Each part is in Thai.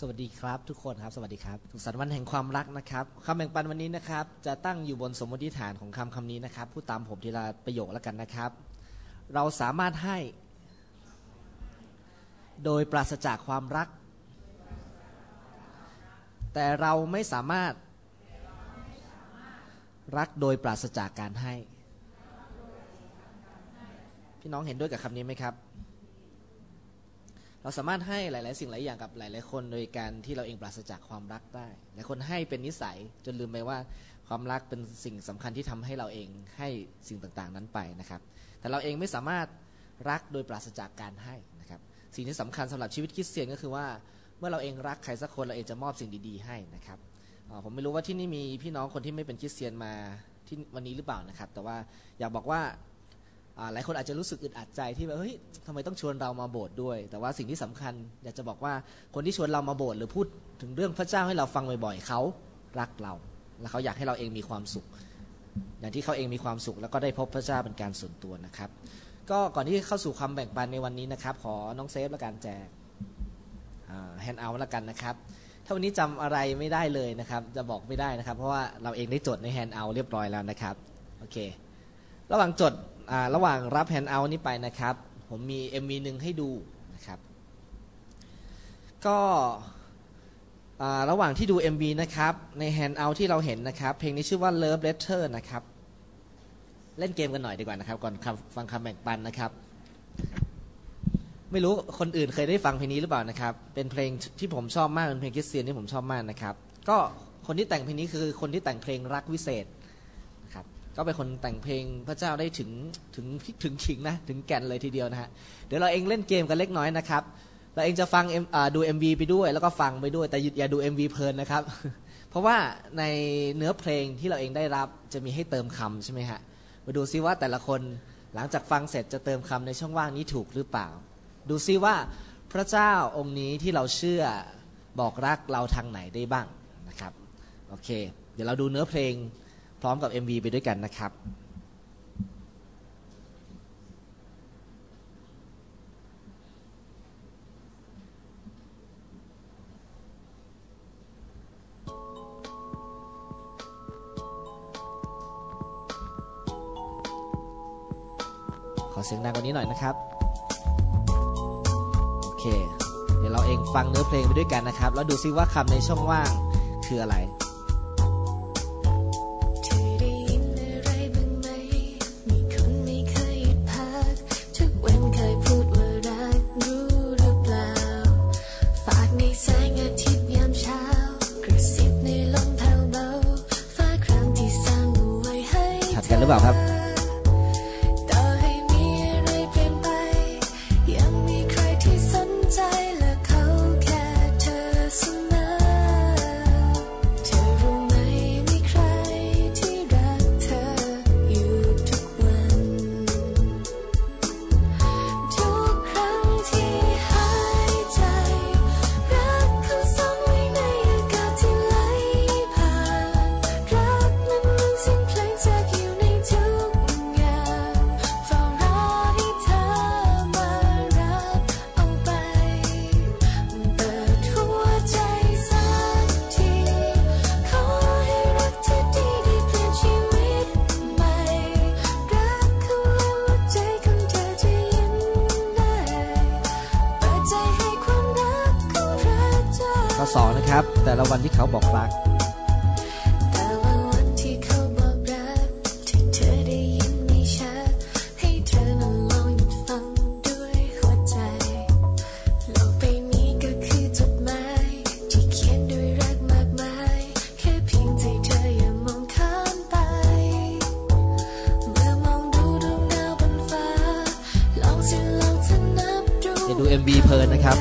สวัสดีครับทุกคนครับสวัสดีครับสุขสันต์วันแห่งความรักนะครับคำแบ่งปันวันนี้นะครับจะตั้งอยู่บนสมมติฐานของคำนี้นะครับพูดตามผมทีละประโยคแล้วกันนะครับเราสามารถให้โดยปราศจากความรักแต่เราไม่สามารถรักโดยปราศจากการให้พี่น้องเห็นด้วยกับคำนี้ไหมครับเราสามารถให้หลายๆสิ่งหลายอย่างกับหลายๆคนโดยการที่เราเองปราศจากความรักได้หลายคนให้เป็นนิสัยจนลืมไปว่าความรักเป็นสิ่งสำคัญที่ทำให้เราเองให้สิ่งต่างๆนั้นไปนะครับแต่เราเองไม่สามารถรักโดยปราศจากการให้นะครับสิ่งที่สำคัญสำหรับชีวิตคริสเตียนก็คือว่าเมื่อเราเองรักใครสักคนเราเองจะมอบสิ่งดีๆให้นะครับผมไม่รู้ว่าที่นี่มีพี่น้องคนที่ไม่เป็นคริสเตียนมาที่วันนี้หรือเปล่านะครับแต่ว่าอยากบอกว่าหลายคนอาจจะรู้สึกอึดอัดใจที่แบบเฮ้ยทำไมต้องชวนเรามาโบสถ์ด้วยแต่ว่าสิ่งที่สำคัญอยากจะบอกว่าคนที่ชวนเรามาโบสถ์หรือพูดถึงเรื่องพระเจ้าให้เราฟังบ่อยๆเขารักเราและเขาอยากให้เราเองมีความสุขอย่างที่เขาเองมีความสุขแล้วก็ได้พบพระเจ้าเป็นการส่วนตัวนะครับก็ก่อนที่เข้าสู่ความแบ่งปันในวันนี้นะครับขอน้องเซฟและการแจกแฮนด์เอาท์แล้วกันนะครับถ้าวันนี้จำอะไรไม่ได้เลยนะครับจะบอกไม่ได้นะครับเพราะว่าเราเองได้จดในแฮนด์เอาท์เรียบร้อยแล้วนะครับโอเคระหว่างรับแฮนด์เอาท์นี้ไปนะครับผมมี MV หนึ่งให้ดูนะครับก็ระหว่างที่ดู MV นะครับในแฮนด์เอาท์ที่เราเห็นนะครับเพลงนี้ชื่อว่า Love Letter นะครับเล่นเกมกันหน่อยดีกว่านะครับก่อนฟังคำแบ่งปันนะครับไม่รู้คนอื่นเคยได้ฟังเพลงนี้หรือเปล่านะครับเป็นเพลงที่ผมชอบมากเป็นเพลงคริสเตียนที่ผมชอบมากนะครับก็คนที่แต่งเพลงนี้คือคนที่แต่งเพลงรักวิเศษนะครับก็เป็นคนแต่งเพลงพระเจ้าได้ถึงขิงนะถึงแก่นเลยทีเดียวนะฮะเดี๋ยวเราเองเล่นเกมกันเล็กน้อยนะครับเราเองจะฟังดู MV ไปด้วยแล้วก็ฟังไปด้วยแต่อย่าดู MV เพลินนะครับเพราะว่าในเนื้อเพลงที่เราเองได้รับจะมีให้เติมคำใช่ไหมฮะมาดูซิว่าแต่ละคนหลังจากฟังเสร็จจะเติมคำในช่องว่างนี้ถูกหรือเปล่าดูซิว่าพระเจ้าองค์นี้ที่เราเชื่อบอกรักเราทางไหนได้บ้างนะครับโอเคเดี๋ยวเราดูเนื้อเพลงพร้อมกับ MV ไปด้วยกันนะครับขอเสียงดังกว่านี้หน่อยนะครับโอเคเดี๋ยวเราเองฟังเนื้อเพลงไปด้วยกันนะครับแล้วดูซิว่าคำในช่องว่างคืออะไรถัดกันหรือเปล่าครับข้อ 2นะครับแต่ละวันที่เขาบอกรักอย่าดู MV เพลินนะครับ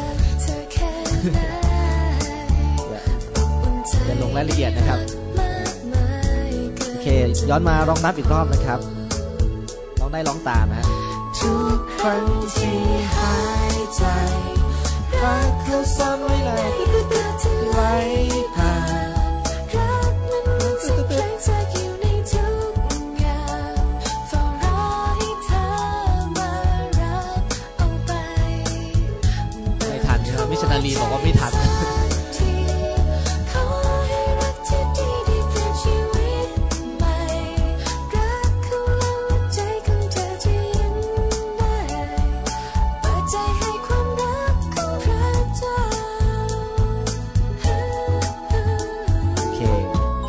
จะลงรายละเอียดนะครับโอเคย้อนมาร้องนับอีกรอบนะครับร้องได้ร้องตามนะทุกครั้งที่หายใจรักเขาซ่อนไว้ในไหลผ่านรักมันสุดเพลงจากอยู่ในทุกอย่างเฝ้ารอให้เธอมารับเอาไปไม่ทันใช่ไหมมิชนาลีบอกว่าไม่ทัน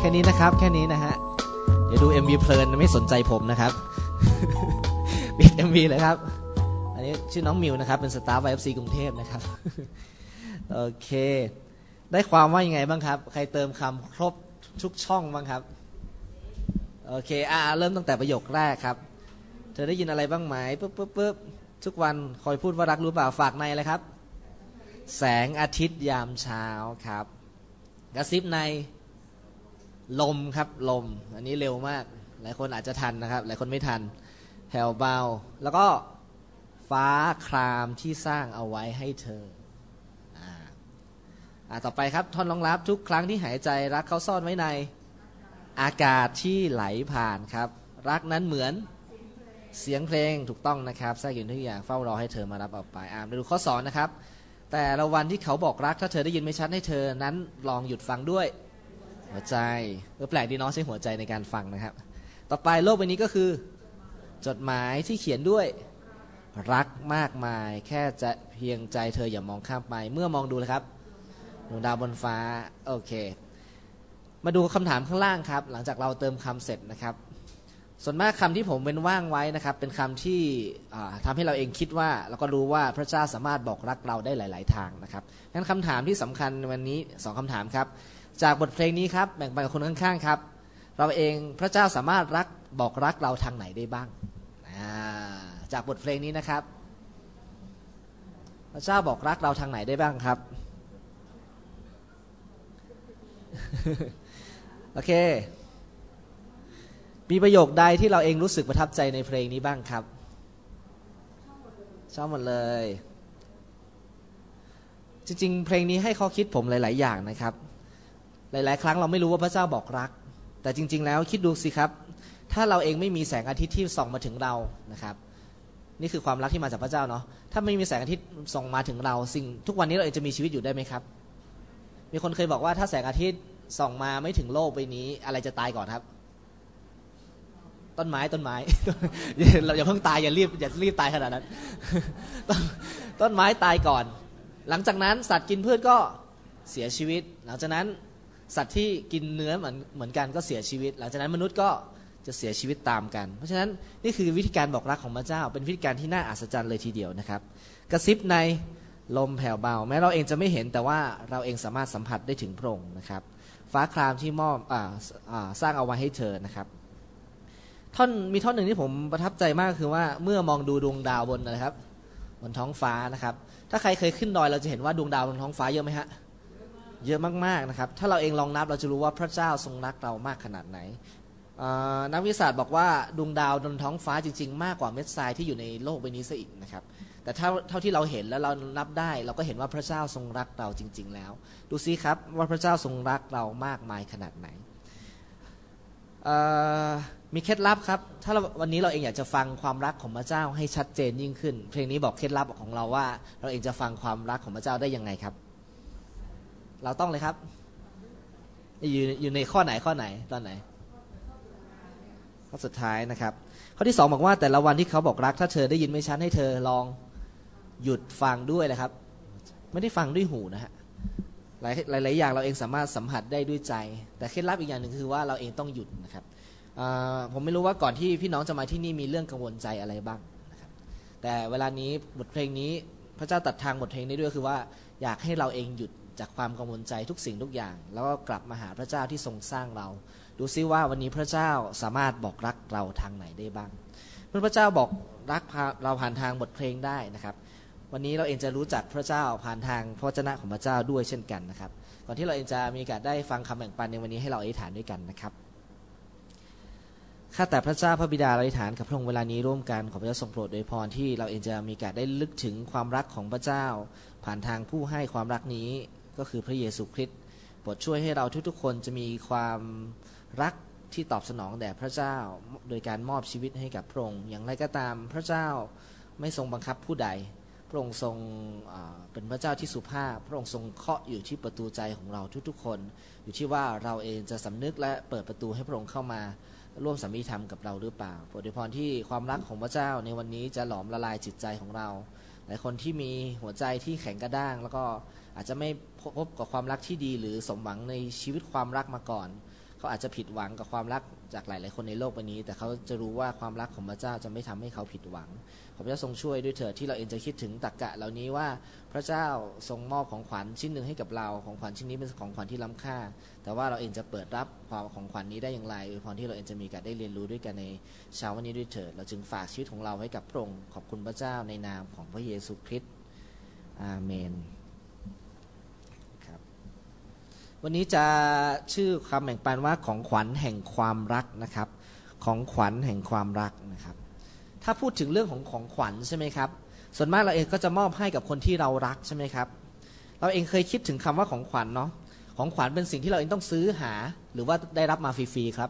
ค่นี้นะครับแค่นี้นะฮะเดี๋ยวดู MV เพลินไม่สนใจผมนะครับ ปิด MV เลยครับอันนี้ชื่อน้องมิวนะครับเป็นสตาฟ YFC กรุงเทพนะครับ โอเคได้ความว่ายังไงบ้างครับใครเติมคำครบทุกช่องบ้างครับโอเคเริ่มตั้งแต่ประโยคแรกครับเธอได้ยินอะไรบ้างไหมปึ๊บทุกวันคอยพูดว่ารักรู้เปล่าฝากในอะไรครับแสงอาทิตย์ยามเช้าครับกระซิบในลมครับลมอันนี้เร็วมากหลายคนอาจจะทันนะครับหลายคนไม่ทันแผ่วเบาแล้วก็ฟ้าครามที่สร้างเอาไว้ให้เธอต่อไปครับท่อนรองรับทุกครั้งที่หายใจรักเขาซ่อนไว้ในอากาศที่ไหลผ่านครับรักนั้นเหมือนเสียงเพลงถูกต้องนะครับแทรกอยู่ทุกอย่างเฝ้ารอให้เธอมารับเอาไปมาดูข้อสอนนะครับแต่ละวันที่เขาบอกรักถ้าเธอได้ยินไม่ชัดให้เธอนั้นลองหยุดฟังด้วยหัวใจแปลกดีเนาะใช้หัวใจในการฟังนะครับต่อไปโลกใบนี้ก็คือจดหมายที่เขียนด้วยรักมากมายแค่จะเพียงใจเธออย่ามองข้ามไปเมื่อมองดูเลยครับดวงดาวบนฟ้าโอเคมาดูคำถามข้างล่างครับหลังจากเราเติมคำเสร็จนะครับส่วนมากคำที่ผมเป็นว่างไว้นะครับเป็นคำที่ทำให้เราเองคิดว่าแล้วก็รู้ว่าพระเจ้าสามารถบอกรักเราได้หลายๆทางนะครับงั้นคำถามที่สำคัญวันนี้2คำถามครับจากบทเพลงนี้ครับแบ่งปันกับคนข้างๆครับเราเองพระเจ้าสามารถบอกรักเราทางไหนได้บ้างจากบทเพลงนี้นะครับพระเจ้าบอกรักเราทางไหนได้บ้างครับ โอเคมีประโยคใดที่เราเองรู้สึกประทับใจในเพลงนี้บ้างครับชอบหมดเลยจริงๆเพลงนี้ให้ข้อคิดผมหลายๆอย่างนะครับหลายๆครั้งเราไม่รู้ว่าพระเจ้าบอกรักแต่จริงๆแล้วคิดดูสิครับถ้าเราเองไม่มีแสงอาทิตย์ที่ส่องมาถึงเรานะครับนี่คือความรักที่มาจากพระเจ้าเนาะถ้าไม่มีแสงอาทิตย์ส่องมาถึงเราสิ่งทุกวันนี้เราเองจะมีชีวิตอยู่ได้ไหมครับมีคนเคยบอกว่าถ้าแสงอาทิตย์ส่องมาไม่ถึงโลกใบนี้อะไรจะตายก่อนครับต้นไม้ เราอย่าเพิ่งตายอย่ารีบตายขนาดนั้น ต้นไม้ตายก่อนหลังจากนั้นสัตว์กินพืชก็เสียชีวิตหลังจากนั้นสัตว์ที่กินเนื้อเหมือนกันก็เสียชีวิตหลังจากนั้นมนุษย์ก็จะเสียชีวิตตามกันเพราะฉะนั้นนี่คือวิธีการบอกรักของพระเจ้าเป็นวิธีการที่น่าอัศจรรย์เลยทีเดียวนะครับกระซิบในลมแผ่วเบาแม้เราเองจะไม่เห็นแต่ว่าเราเองสามารถสัมผัสได้ถึงพระองค์นะครับฟ้าครามที่มอบสร้างเอาไว้ให้เธอนะครับมีท่อนหนึ่งที่ผมประทับใจมากคือว่าเมื่อมองดูดวงดาวบนนะครับบนท้องฟ้านะครับถ้าใครเคยขึ้นดอยเราจะเห็นว่าดวงดาวบนท้องฟ้าเยอะไหมฮะเยอะมากๆนะครับถ้าเราเองลองนับเราจะรู้ว่าพระเจ้าทรงรักเรามากขนาดไหนนักวิทยาศาสตร์บอกว่าดวงดาวบนท้องฟ้าจริงๆมากกว่าเม็ดทรายที่อยู่ในโลกใบนี้ซะอีกนะครับแต่เท่าที่เราเห็นแล้วเรานับได้เราก็เห็นว่าพระเจ้าทรงรักเราจริงๆแล้วดูซิครับว่าพระเจ้าทรงรักเรามากมายขนาดไหนมีเคล็ดลับครับถ้าวันนี้เราเองอยากจะฟังความรักของพระเจ้าให้ชัดเจนยิ่งขึ้นเพลงนี้บอกเคล็ดลับของเราว่าเราเองจะฟังความรักของพระเจ้าได้ยังไงครับเราต้องเลยครับอยู่ในข้อไหนตอนไหนข้อสุดท้ายนะครับข้อที่2บอกว่าแต่ละวันที่เขาบอกรักถ้าเธอได้ยินไม่ชัดให้เธอลองหยุดฟังด้วยเลยครับไม่ได้ฟังด้วยหูนะฮะหลายอย่างเราเองสามารถสัมผัสได้ด้วยใจแต่เคล็ดลับอีกอย่างหนึ่งคือว่าเราเองต้องหยุดนะครับผมไม่รู้ว่าก่อนที่พี่น้องจะมาที่นี่มีเรื่องกังวลใจอะไรบ้างนะครับแต่เวลานี้บทเพลงนี้พระเจ้าตัดทางบทเพลงนี้ด้วยคือว่าอยากให้เราเองหยุดจากความกังวลใจทุกสิ่งทุกอย่างแล้วก็กลับมาหาพระเจ้าที่ทรงสร้างเราดูซิว่าวันนี้พระเจ้าสามารถบอกรักเราทางไหนได้บ้างเมื่อพระเจ้าบอกรักเราผ่านทางบทเพลงได้นะครับวันนี้เราเองจะรู้จักพระเจ้าผ่านทางพระวจนะของพระเจ้าด้วยเช่นกันนะครับก่อนที่เราเองจะมีโอกาสได้ฟังคำแบ่งปันในวันนี้ให้เราอธิษฐานด้วยกันนะครับข้าแต่พระเจ้าพระบิดาเราอธิษฐานกับพระองค์เวลานี้ร่วมกันขอพระเจ้าทรงโปรดโดยพรที่เราเองจะมีโอกาสได้ลึกถึงความรักของพระเจ้าผ่านทางผู้ให้ความรักนี้ก็คือพระเยซูคริสต์โปรดช่วยให้เราทุกๆคนจะมีความรักที่ตอบสนองแด่พระเจ้าโดยการมอบชีวิตให้กับพระองค์อย่างไรก็ตามพระเจ้าไม่ทรงบังคับผู้ใดพระองค์ทรงเป็นพระเจ้าที่สุภาพพระองค์ทรงเคาะอยู่ที่ประตูใจของเราทุกๆคนอยู่ที่ว่าเราเองจะสำนึกและเปิดประตูให้พระองค์เข้ามาร่วมสัมมิธรรมกับเราหรือเปล่าโปรดอวยพรที่ความรักของพระเจ้าในวันนี้จะหลอมละลายจิตใจของเราหลายคนที่มีหัวใจที่แข็งกระด้างแล้วก็อาจจะไม่พบกับความรักที่ดีหรือสมหวังในชีวิตความรักมาก่อนเขาอาจจะผิดหวังกับความรักจากหลายๆคนในโลกใบนี้แต่เขาจะรู้ว่าความรักของพระเจ้าจะไม่ทำให้เขาผิดหวังขอพระเจ้าทรงช่วยด้วยเถิดที่เราเองจะคิดถึงตรรกะเหล่านี้ว่าพระเจ้าทรงมอบของขวัญชิ้นหนึ่งให้กับเราของขวัญชิ้นนี้เป็นของขวัญที่ล้ำค่าแต่ว่าเราเองจะเปิดรับความของขวัญนี้ได้อย่างไรพรที่เราเองจะมีการได้เรียนรู้ด้วยกันในเช้าวันนี้ด้วยเถิดเราจึงฝากชีวิตของเราไว้กับพระองค์ขอบคุณพระเจ้าในนามของพระเยซูคริสต์อาเมนวันนี้จะชื่อคำแบ่งปันว่าของขวัญแห่งความรักนะครับของขวัญแห่งความรักนะครับถ้าพูดถึงเรื่องของขวัญใช่ไหมครับส่วนมากเราเองก็จะมอบให้กับคนที่เรารักใช่ไหมครับเราเองเคยคิดถึงคำว่าของขวัญเนาะของขวัญเป็นสิ่งที่เราเองต้องซื้อหาหรือว่าได้รับมาฟรีๆครับ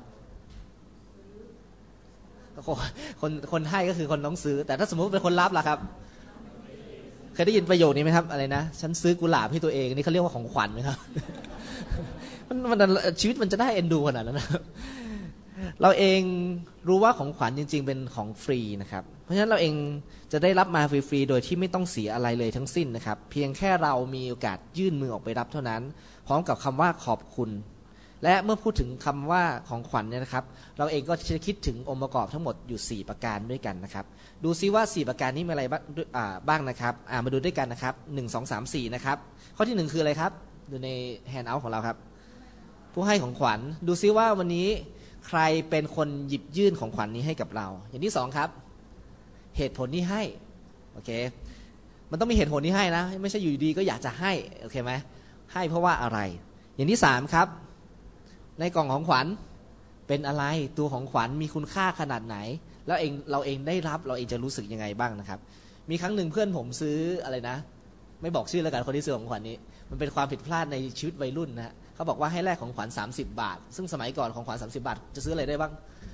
คนให้ก็คือคนต้องซื้อแต่ถ้าสมมติเป็นคนรับล่ะครับเคยได้ยินประโยคนี้ไหมครับอะไรนะฉันซื้อกุหลาบให้ตัวเองนี่เขาเรียกว่าของขวัญไหมครับมันชีวิตมันจะได้เอ็นดูขนาดนั้นนะเราเองรู้ว่าของขวัญจริงๆเป็นของฟรีนะครับเพราะฉะนั้นเราเองจะได้รับมาฟรีๆโดยที่ไม่ต้องเสียอะไรเลยทั้งสิ้นนะครับเพียงแค่เรามีโอกาสยื่นมือออกไปรับเท่านั้นพร้อมกับคำว่าขอบคุณและเมื่อพูดถึงคำว่าของขวัญเนี่ยนะครับเราเองก็จะคิดถึงองค์ประกอบทั้งหมดอยู่4ประการด้วยกันนะครับดูซิว่า4ประการนี้มีอะไรบ้างนะครับมาดูด้วยกันนะครับ1 2 3 4นะครับข้อที่1คืออะไรครับดูในแฮนด์เอาท์ของเราครับผู้ให้ของขวัญดูซิว่าวันนี้ใครเป็นคนหยิบยื่นของขวัญนี้ให้กับเราอย่างที่2ครับเหตุผลที่ให้โอเคมันต้องมีเหตุผลที่ให้นะไม่ใช่อยู่ดีก็อยากจะให้โอเคไหมให้เพราะว่าอะไรอย่างที่3ครับในกล่องของขวัญเป็นอะไรตัวของขวัญมีคุณค่าขนาดไหนแล้วเราเองได้รับเราเองจะรู้สึกยังไงบ้างนะครับมีครั้งหนึ่งเพื่อนผมซื้ออะไรนะไม่บอกชื่อแล้วกันคนที่ซื้อของขวัญนี้มันเป็นความผิดพลาดในชีวิตวัยรุ่นนะเขาบอกว่าให้แลกของขวัญ30 บาทซึ่งสมัยก่อนของขวัญ30 บาทจะซื้ออะไรได้บ้าง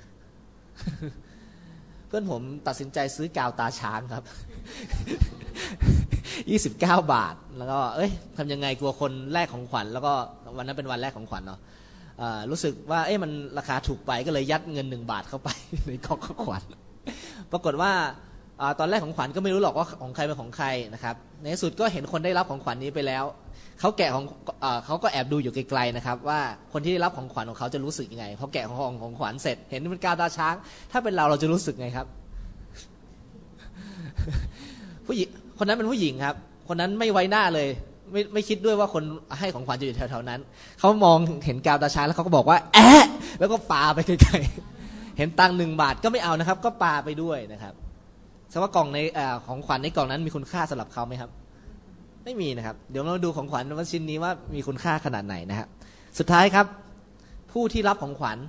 เพื่อนผมตัดสินใจซื้อกาวตาช้างครับ 29 บาทแล้วก็ทำยังไงกลัวคนแลกของขวัญแล้วก็วันนั้นเป็นวันแรกของขวัญเนาะรู้สึกว่ามันราคาถูกไปก็เลยยัดเงิน1 บาทเข้าไป ในกล่องของขวัญปรากฏว่าตอนแรกของขวัญก็ไม่รู้หรอกว่าของใครเป็นของใครนะครับในที่สุดก็เห็นคนได้รับของขวัญนี้ไปแล้วเขาแกะเขาก็แอบดูอยู่ไกลๆนะครับว่าคนที่ได้รับของขวัญของเขาจะรู้สึกยังไงพอแกะของขวัญเสร็จเห็นเป็นกาวตาช้างถ้าเป็นเราจะรู้สึกไงครับ ผู้หญิงคนนั้นเป็นผู้หญิงครับคนนั้นไม่ไว้หน้าเลยไม่คิดด้วยว่าคนให้ของขวัญจะอยู่แถวๆนั้นเขามองเห็นกาวตาช้างแล้วเขาก็บอกว่าแอะแล้วก็ปาไปไกลๆเห็นตังค์1 บาทก็ไม่เอานะครับก็ปาไปด้วยนะครับแสดงว่ากล่องในของขวัญในกล่องนั้นมีคุณค่าสำหรับเขาไหมครับไม่มีนะครับเดี๋ยวเราดูของขวัญว่าชิ้นนี้ว่ามีคุณค่าขนาดไหนนะฮะสุดท้ายครับผู้ที่รับของขวัญ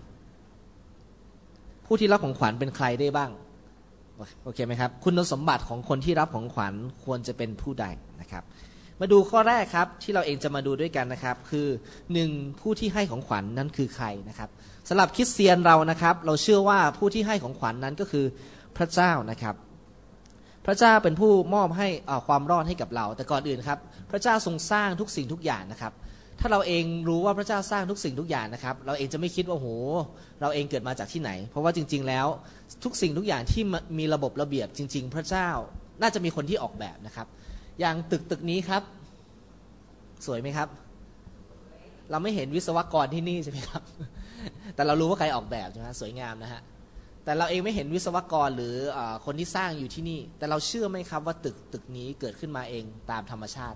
เป็นใครได้บ้างโอเคไหมครับคุณสมบัติของคนที่รับของขวัญควรจะเป็นผู้ใดนะครับมาดูข้อแรกครับที่เราเองจะมาดูด้วยกันนะครับคือ1ผู้ที่ให้ของขวัญนั้นคือใครนะครับสำหรับคริสเตียนเรานะครับเราเชื่อว่าผู้ที่ให้ของขวัญนั้นก็คือพระเจ้านะครับพระเจ้าเป็นผู้มอบให้ความรอดให้กับเราแต่ก่อนอื่นครับพระเจ้าทรงสร้างทุกสิ่งทุกอย่างนะครับถ้าเราเองรู้ว่าพระเจ้าสร้างทุกสิ่งทุกอย่างนะครับเราเองจะไม่คิดว่าโหเราเองเกิดมาจากที่ไหนเพราะว่าจริงๆแล้วทุกสิ่งทุกอย่างที่มีระบบระเบียบจริงๆพระเจ้าน่าจะมีคนที่ออกแบบนะครับอย่างตึกนี้ครับสวยไหมครับเราไม่เห็นวิศวกรที่นี่ใช่ไหมครับแต่เรารู้ว่าใครออกแบบใช่ไหมสวยงามนะฮะแต่เราเองไม่เห็นวิศวกรหรือคนที่สร้างอยู่ที่นี่แต่เราเชื่อไหมครับว่าตึกนี้เกิดขึ้นมาเองตามธรรมชาติ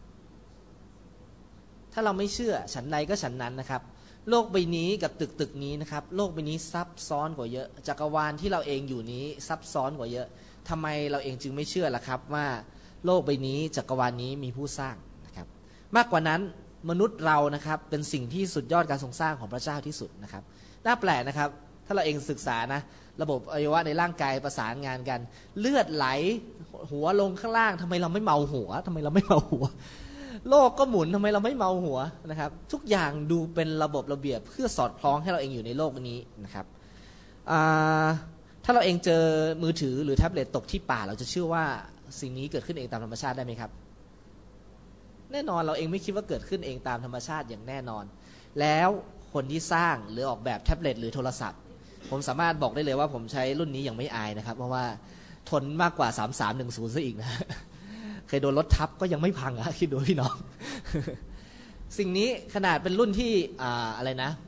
ถ้าเราไม่เชื่อฉันใดก็ฉันนั้นนะครับโลกใบนี้กับตึกนี้นะครับโลกใบนี้ซับซ้อนกว่าเยอะจักรวาลที่เราเองอยู่นี้ซับซ้อนกว่าเยอะทำไมเราเองจึงไม่เชื่อล่ะครับว่าโลกใบนี้จักรวาลนี้มีผู้สร้างนะครับมากกว่านั้นมนุษย์เรานะครับเป็นสิ่งที่สุดยอดการทรงสร้างของพระเจ้าที่สุดนะครับน่าแปลกนะครับถ้าเราเองศึกษานะระบบอวัยวะในร่างกายประสานงานกันเลือดไหลหัวลงข้างล่างทำไมเราไม่เมาหัวโลกก็หมุนทำไมเราไม่เมาหัวนะครับทุกอย่างดูเป็นระบบระเบียบเพื่อสอดคล้องให้เราเองอยู่ในโลกนี้นะครับถ้าเราเองเจอมือถือหรือแท็บเล็ตตกที่ป่าเราจะเชื่อว่าสิ่งนี้เกิดขึ้นเองตามธรรมชาติได้ไหมครับแน่นอนเราเองไม่คิดว่าเกิดขึ้นเองตามธรรมชาติอย่างแน่นอนแล้วคนที่สร้างหรือออกแบบแท็บเล็ตหรือโทรศัพท์ผมสามารถบอกได้เลยว่าผมใช้รุ่นนี้ยังไม่อายนะครับเพราะว่าทนมากกว่า3310ซะอีกนะเคยโดนรถทับก็ยังไม่พังคิดดูพี่น้อง สิ่งนี้ขนาดเป็นรุ่นที่อะไรนะ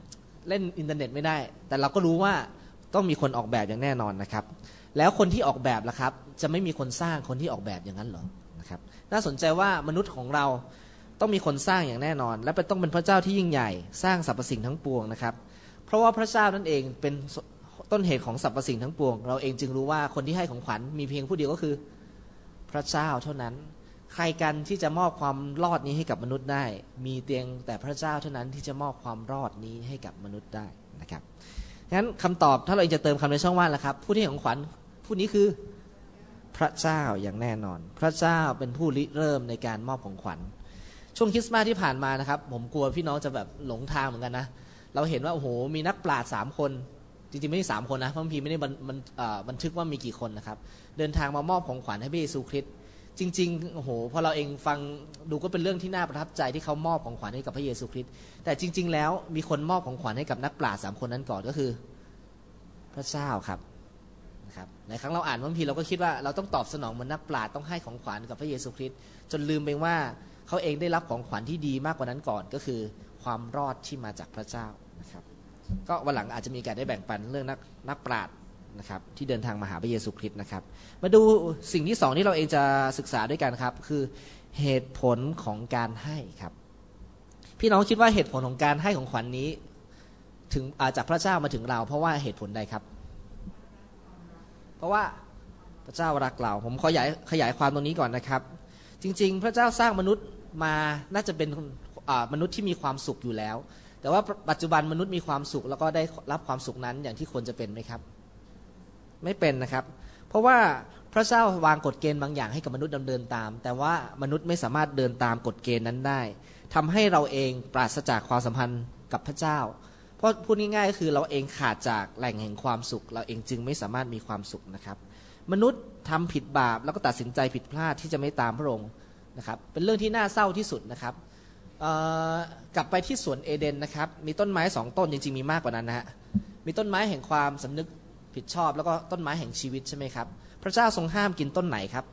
เล่นอินเทอร์เน็ตไม่ได้แต่เราก็รู้ว่าต้องมีคนออกแบบอย่างแน่นอนนะครับแล้วคนที่ออกแบบล่ะครับจะไม่มีคนสร้างคนที่ออกแบบอย่างนั้นหรอนะครับน่าสนใจว่ามนุษย์ของเราต้องมีคนสร้างอย่างแน่นอนและต้องเป็นพระเจ้าที่ยิ่งใหญ่สร้างสรรพสิ่งทั้งปวงนะครับเพราะว่าพระเจ้านั่นเองเป็นต้นเหตุของสรรพสิ่งทั้งปวงเราเองจึงรู้ว่าคนที่ให้ของขวัญมีเพียงผู้เดียวก็คือพระเจ้าเท่านั้นใครกันที่จะมอบความรอดนี้ให้กับมนุษย์ได้มีเพียงแต่พระเจ้าเท่านั้นที่จะมอบความรอดนี้ให้กับมนุษย์ได้นะครับงั้นคำตอบถ้าเราจะเติมคำในช่องว่างแล้วครับผู้ที่ให้ของขวัญผู้นี้คือพระเจ้าอย่างแน่นอนพระเจ้าเป็นผู้ริเริ่มในการมอบของขวัญช่วงคริสต์มาสที่ผ่านมานะครับผมกลัวพี่น้องจะแบบหลงทางเหมือนกันนะเราเห็นว่าโอ้โหมีนักปราชญ์3 คนจริงๆไม่ใช่3 คนนะพระคัมภีร์ไม่ได้บันทึกว่ามีกี่คนนะครับเดินทางมามอบของขวัญให้พระเยซูคริสต์จริงๆโอ้โหพอเราเองฟังดูก็เป็นเรื่องที่น่าประทับใจที่เขามอบของขวัญให้กับพระเยซูคริสต์แต่จริงๆแล้วมีคนมอบของขวัญให้กับนักปราชญ์3 คนนั้นก่อนก็คือพระเจ้าครับนะครับในครั้งเราอ่านพระคัมภีร์เราก็คิดว่าเราต้องตอบสนองเหมือนนักปราชญ์ต้องให้ของขวัญกับพระเยซูคริสต์จนลืมไปว่าเขาเองได้รับของขวัญที่ดีมากกว่านั้นก่อนก็คือความรอดที่มาจากพระเจ้านะครับก็วันหลังอาจจะมีการได้แบ่งปันเรื่องนักปราชญ์นะครับที่เดินทางมาหาพระเยซูคริสต์นะครับมาดูสิ่งที่2ที่เราเองจะศึกษาด้วยกันครับคือเหตุผลของการให้ครับพี่น้องคิดว่าเหตุผลของการให้ของขวัญนี้ถึงจากพระเจ้ามาถึงเราเพราะว่าเหตุผลใดครับเพราะว่าพระเจ้ารักเราผมขยายความตรงนี้ก่อนนะครับจริงๆพระเจ้าสร้างมนุษย์มาน่าจะเป็นมนุษย์ที่มีความสุขอยู่แล้วแต่ว่าปัจจุบันมนุษย์มีความสุขแล้วก็ได้รับความสุขนั้นอย่างที่ควรจะเป็นไหมครับไม่เป็นนะครับเพราะว่าพระเจ้าวางกฎเกณฑ์บางอย่างให้กับมนุษย์ดำเนินตามแต่ว่ามนุษย์ไม่สามารถเดินตามกฎเกณฑ์นั้นได้ทำให้เราเองปราศจากความสัมพันธ์กับพระเจ้าเพราะพูดง่ายๆก็คือเราเองขาดจากแหล่งแห่งความสุขเราเองจึงไม่สามารถมีความสุขนะครับมนุษย์ทำผิดบาปแล้วก็ตัดสินใจผิดพลาดที่จะไม่ตามพระองค์นะครับเป็นเรื่องที่น่าเศร้าที่สุดนะครับกลับไปที่สวนเอเดนนะครับมีต้นไม้2 ต้นจริงๆมีมากกว่านั้นนะฮะมีต้นไม้แห่งความสำนึกผิดชอบแล้วก็ต้นไม้แห่งชีวิตใช่ไหมครับพระเจ้าทรงห้ามกินต้นไหนครับ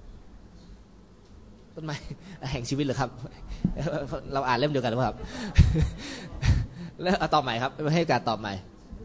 ต้นไม้แห่งชีวิตหรือครับเราอ่านเล่มเดียวกันหรือเปล่าครับแล้วตอบใหม่ครับให้การตอบใหม่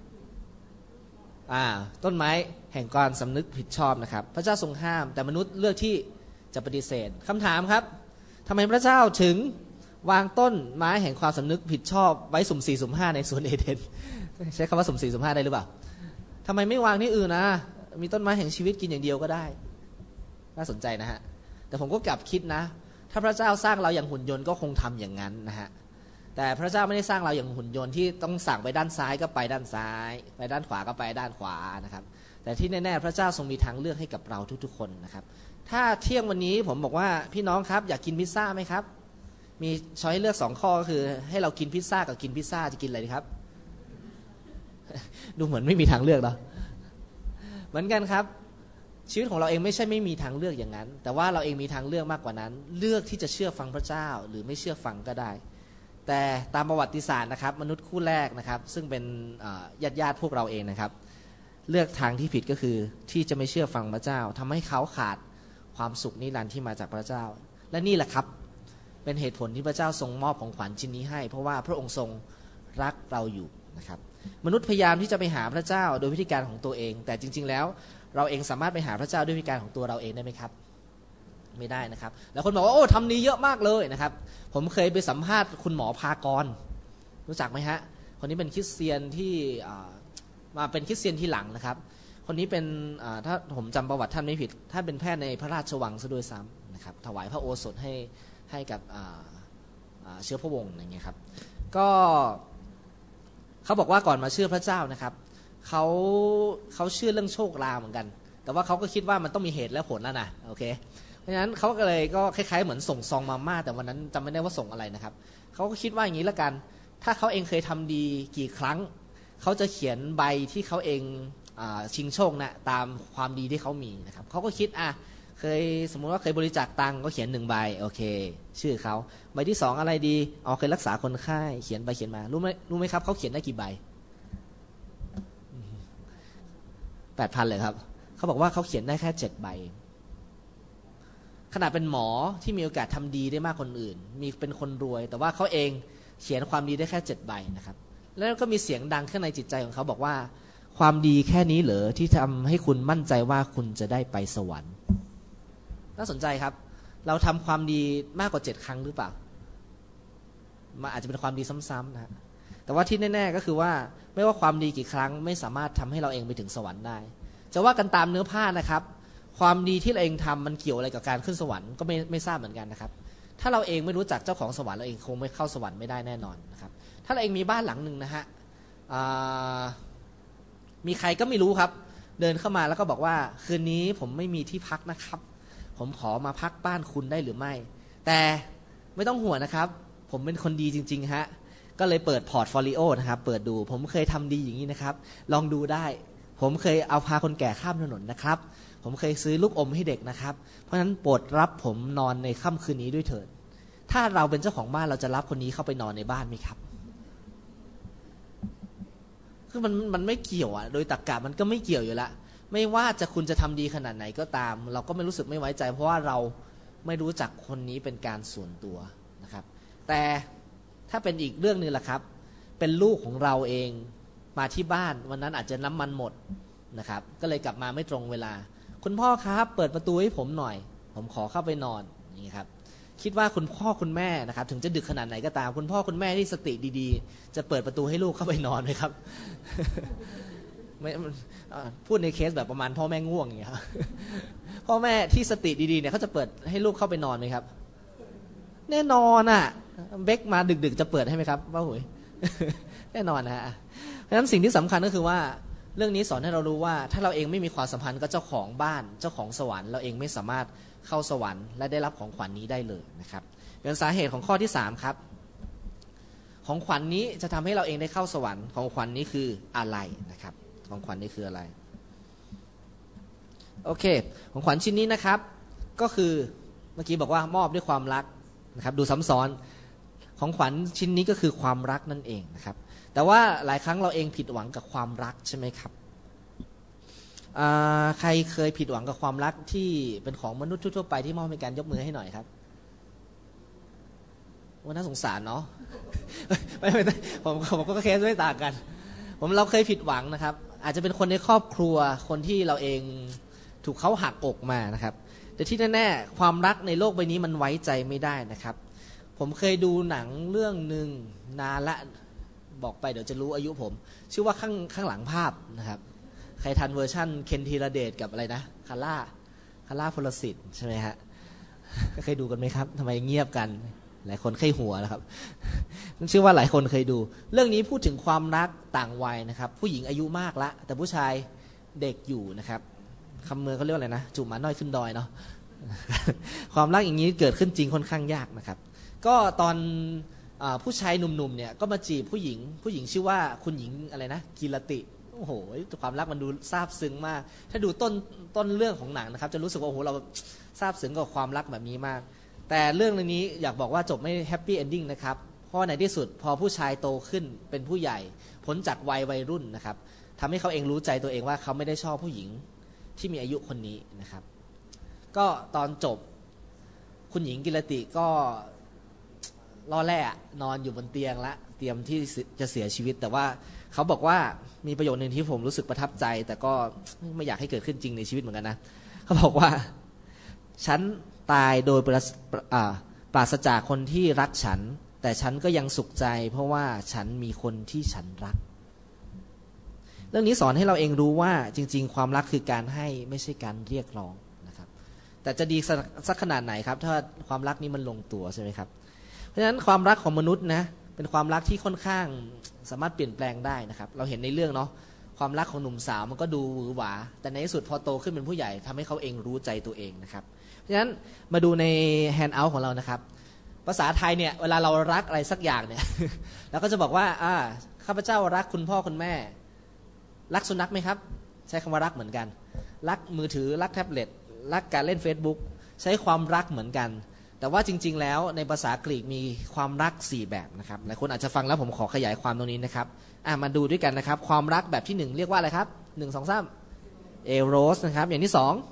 ต้นไม้แห่งการสำนึกผิดชอบนะครับพระเจ้าทรงห้ามแต่มนุษย์เลือกที่จะปฏิเสธคำถามครับทำไมพระเจ้าถึงวางต้นไม้แห่งความสำนึกผิดชอบไว้สุ่ม4สุ่ม5ในสวนเอเดนใช้คำว่าสุ่ม4สุ่ม5ได้หรือเปล่าทำไมไม่วางที่อื่นนะมีต้นไม้แห่งชีวิตกินอย่างเดียวก็ได้น่าสนใจนะฮะแต่ผมก็กลับคิดนะถ้าพระเจ้าสร้างเราอย่างหุ่นยนต์ก็คงทำอย่างนั้นนะฮะแต่พระเจ้าไม่ได้สร้างเราอย่างหุ่นยนต์ที่ต้องสั่งไปด้านซ้ายก็ไปด้านซ้ายไปด้านขวาก็ไปด้านขวานะครับแต่ที่แน่ๆพระเจ้าทรงมีทางเลือกให้กับเราทุกๆคนนะครับถ้าเที่ยงวันนี้ผมบอกว่าพี่น้องครับอยากกินพิซซ่าไหมครับมีช้อยให้เลือก2 ข้อก็คือให้เรากินพิซซ่ากับกินพิซซ่าจะกินอะไรดีครับดูเหมือนไม่มีทางเลือกเนาะเหมือนกันครับชีวิตของเราเองไม่ใช่ไม่มีทางเลือกอย่างนั้นแต่ว่าเราเองมีทางเลือกมากกว่านั้นเลือกที่จะเชื่อฟังพระเจ้าหรือไม่เชื่อฟังก็ได้แต่ตามประวัติศาสตร์นะครับมนุษย์คู่แรกนะครับซึ่งเป็นญาติพวกเราเองนะครับเลือกทางที่ผิดก็คือที่จะไม่เชื่อฟังพระเจ้าทำให้เขาขาดความสุขนิรันดร์ที่มาจากพระเจ้าและนี่แหละครับเป็นเหตุผลที่พระเจ้าทรงมอบของขวัญชิ้นนี้ให้เพราะว่าพระองค์ทรงรักเราอยู่นะครับมนุษย์พยายามที่จะไปหาพระเจ้าโดยวิธีการของตัวเองแต่จริงๆแล้วเราเองสามารถไปหาพระเจ้าด้วยวิธีการของตัวเราเองได้ไหมครับไม่ได้นะครับแล้วคนบอกว่าโอ้ทำดีเยอะมากเลยนะครับผมเคยไปสัมภาษณ์คุณหมอภากรรู้จักไหมฮะคนนี้เป็นคริสเตียนที่มาเป็นคริสเตียนที่หลังนะครับคนนี้เป็นถ้าผมจำประวัติท่านไม่ผิดท่านเป็นแพทย์ในพระราชวังซะด้วยซ้ำนะครับถวายพระโอสถให้กับเชื้อพระวงศ์อย่างเงี้ยครับก็เขาบอกว่าก่อนมาเชื่อพระเจ้านะครับเขาเชื่อเรื่องโชคลางเหมือนกันแต่ว่าเขาก็คิดว่ามันต้องมีเหตุและผลแล้วนะโอเคเพราะฉะนั้นเขาก็เลยก็คล้ายๆเหมือนส่งซองมาม่าแต่วันนั้นจำไม่ได้ว่าส่งอะไรนะครับเขาก็คิดว่าอย่างนี้ละกันถ้าเขาเองเคยทำดีกี่ครั้งเขาจะเขียนใบที่เขาเองชิงโชคนะตามความดีที่เขามีนะครับเขาก็คิดเคยสมมุติว่าเคยบริจาคตังค์ก็เขียน1 ใบโอเคชื่อเขาใบที่2อะไรดีเคยรักษาคนไข้เขียนไปเขียนมารู้ไหมครับเขาเขียนได้กี่ใบ8,000เลยครับเขาบอกว่าเขาเขียนได้แค่7 ใบขนาดเป็นหมอที่มีโอกาสทำดีได้มากคนอื่นมีเป็นคนรวยแต่ว่าเขาเองเขียนความดีได้แค่7 ใบนะครับแล้วก็มีเสียงดังข้างในจิตใจของเขาบอกว่าความดีแค่นี้เหรอที่ทำให้คุณมั่นใจว่าคุณจะได้ไปสวรรค์น่าสนใจครับเราทำความดีมากกว่า7 ครั้งหรือเปล่ามันอาจจะเป็นความดีซ้ำๆนะแต่ว่าที่แน่ๆก็คือว่าไม่ว่าความดีกี่ครั้งไม่สามารถทำให้เราเองไปถึงสวรรค์ได้จะว่ากันตามเนื้อผ้านะครับความดีที่เราเองทำมันเกี่ยวอะไรกับการขึ้นสวรรค์ก็ไม่ทราบเหมือนกันนะครับถ้าเราเองไม่รู้จักเจ้าของสวรรค์เราเองคงไม่เข้าสวรรค์ไม่ได้แน่นอนนะครับถ้าเราเองมีบ้านหลังหนึ่งนะฮะมีใครก็ไม่รู้ครับเดินเข้ามาแล้วก็บอกว่าคืนนี้ผมไม่มีที่พักนะครับผมขอมาพักบ้านคุณได้หรือไม่แต่ไม่ต้องห่วงนะครับผมเป็นคนดีจริงๆฮะก็เลยเปิดพอร์ตโฟลิโอนะครับเปิดดูผมเคยทำดีอย่างนี้นะครับลองดูได้ผมเคยเอาพาคนแก่ข้ามถนนนะครับผมเคยซื้อลูกอมให้เด็กนะครับเพราะฉะนั้นโปรดรับผมนอนในค่ำคืนนี้ด้วยเถิดถ้าเราเป็นเจ้าของบ้านเราจะรับคนนี้เข้าไปนอนในบ้านไหมครับคือมันไม่เกี่ยวโดยตรรกะมันก็ไม่เกี่ยวอยู่แล้วไม่ว่าจะคุณจะทำดีขนาดไหนก็ตามเราก็ไม่รู้สึกไม่ไว้ใจเพราะว่าเราไม่รู้จักคนนี้เป็นการส่วนตัวนะครับแต่ถ้าเป็นอีกเรื่องนึงล่ะครับเป็นลูกของเราเองมาที่บ้านวันนั้นอาจจะน้ำมันหมดนะครับก็เลยกลับมาไม่ตรงเวลาคุณพ่อครับเปิดประตูให้ผมหน่อยผมขอเข้าไปนอนนี่ครับคิดว่าคุณพ่อคุณแม่นะครับถึงจะดึกขนาดไหนก็ตามคุณพ่อคุณแม่ที่สติดีๆจะเปิดประตูให้ลูกเข้าไปนอนไหมครับ ไม่พูดในเคสแบบประมาณพ่อแม่ง่วงอย่างเงี้ยพ่อแม่ที่สติดีๆเนี่ยเขาจะเปิดให้ลูกเข้าไปนอนไหมครับแน่นอนเบคมาดึกๆจะเปิดให้ไหมครับว่าหุย แน่นอนนะฮะเพราะฉะนั้นสิ่งที่สำคัญก็คือว่าเรื่องนี้สอนให้เรารู้ว่าถ้าเราเองไม่มีความสัมพันธ์กับเจ้าของบ้านเจ้าของสวรรค์เราเองไม่สามารถเข้าสวรรค์และได้รับของขวัญ นี้ได้เลยนะครับเป็นสาเหตุของข้อที่3ครับของขวัญ นี้จะทำให้เราเองได้เข้าสวรรค์ของขวัญ นี้คืออะไรนะครับของขวัญ นี้คืออะไรโอเคของขวัญชิ้นนี้นะครับก็คือเมื่อกี้บอกว่ามอบด้วยความรักนะครับดูซ้ำซ้อนของขวัญชิ้นนี้ก็คือความรักนั่นเองนะครับแต่ว่าหลายครั้งเราเองผิดหวังกับความรักใช่ไหมครับใครเคยผิดหวังกับความรักที่เป็นของมนุษย์ทั่วไปที่มอบให้การยกมือให้หน่อยครับว่าน่าสงสารเนาะ ไม่ผมก็เคสไม่ต่างกันเราเคยผิดหวังนะครับอาจจะเป็นคนในครอบครัวคนที่เราเองถูกเขาหักอกมานะครับแต่ที่แน่ๆความรักในโลกใบนี้มันไว้ใจไม่ได้นะครับผมเคยดูหนังเรื่องหนึ่งนานละบอกไปเดี๋ยวจะรู้อายุผมชื่อว่าข้างหลังภาพนะครับใครทันเวอร์ชั่นเคนธีรเดชกับอะไรนะคาร่าพลสิทธิ์ใช่ไหมฮะเคยดูกันไหมครับทำไมเงียบกันหลายคนเคยหัวนะครับเชื่อว่าหลายคนเคยดูเรื่องนี้พูดถึงความรักต่างวัยนะครับผู้หญิงอายุมากละแต่ผู้ชายเด็กอยู่นะครับคำเมืองเขาเรียกอะไรนะจุ่มหมาน้อยขึ้นดอยเนาะ ความรักอย่างนี้เกิดขึ้นจริงค่อนข้างยากนะครับก็ตอนผู้ชายหนุ่มๆเนี่ยก็มาจีบผู้หญิงชื่อว่าคุณหญิงอะไรนะกีรติโอ้โหความรักมันดูซาบซึ้งมากถ้าดูต้นเรื่องของหนังนะครับจะรู้สึกว่าโอ้โหเราซาบซึ้งกับความรักแบบนี้มากแต่เรื่องนี้อยากบอกว่าจบไม่แฮปปี้เอนดิ้งนะครับเพราะในที่สุดพอผู้ชายโตขึ้นเป็นผู้ใหญ่พ้นจากวัยรุ่นนะครับทำให้เขาเองรู้ใจตัวเองว่าเขาไม่ได้ชอบผู้หญิงที่มีอายุคนนี้นะครับก็ตอนจบคุณหญิงกิรติก็ล่อแร่นอนอยู่บนเตียงละเตรียมที่จะเสียชีวิตแต่ว่าเขาบอกว่ามีประโยชน์หนึ่งที่ผมรู้สึกประทับใจแต่ก็ไม่อยากให้เกิดขึ้นจริงในชีวิตเหมือนกันนะเขาบอกว่าฉันตายโดยปราศจากคนที่รักฉันแต่ฉันก็ยังสุขใจเพราะว่าฉันมีคนที่ฉันรักเรื่องนี้สอนให้เราเองรู้ว่าจริงๆความรักคือการให้ไม่ใช่การเรียกร้องนะครับแต่จะดีสักขนาดไหนครับถ้าความรักนี้มันลงตัวใช่ไหมครับเพราะฉะนั้นความรักของมนุษย์นะเป็นความรักที่ค่อนข้างสามารถเปลี่ยนแปลงได้นะครับเราเห็นในเรื่องเนาะความรักของหนุ่มสาวมันก็ดูหวือหวาแต่ในที่สุดพอโตขึ้นเป็นผู้ใหญ่ทำให้เขาเองรู้ใจตัวเองนะครับเพราะฉะนั้นมาดูในแฮนด์เอาท์ของเรานะครับภาษาไทยเนี่ยเวลาเรารักอะไรสักอย่างเนี่ย เราก็จะบอกว่าข้าพเจ้ารักคุณพ่อคุณแม่รักสุนัขไหมครับใช้คำว่ารักเหมือนกันรักมือถือรักแท็บเล็ตรักการเล่น Facebook ใช้ความรักเหมือนกันแต่ว่าจริงๆแล้วในภาษากรีกมีความรัก4แบบนะครับหลายคนอาจจะฟังแล้วผมขอขยายความตรงนี้นะครับมาดูด้วยกันนะครับความรักแบบที่1เรียกว่าอะไรครับ1 2 3เอโรสนะครับอย่างที่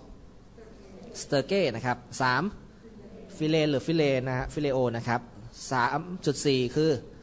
2สเตอร์เก้นะครับ3ฟิเลนหรือฟิเลนะฮะฟิเลโอนะครับ 3.4 คือ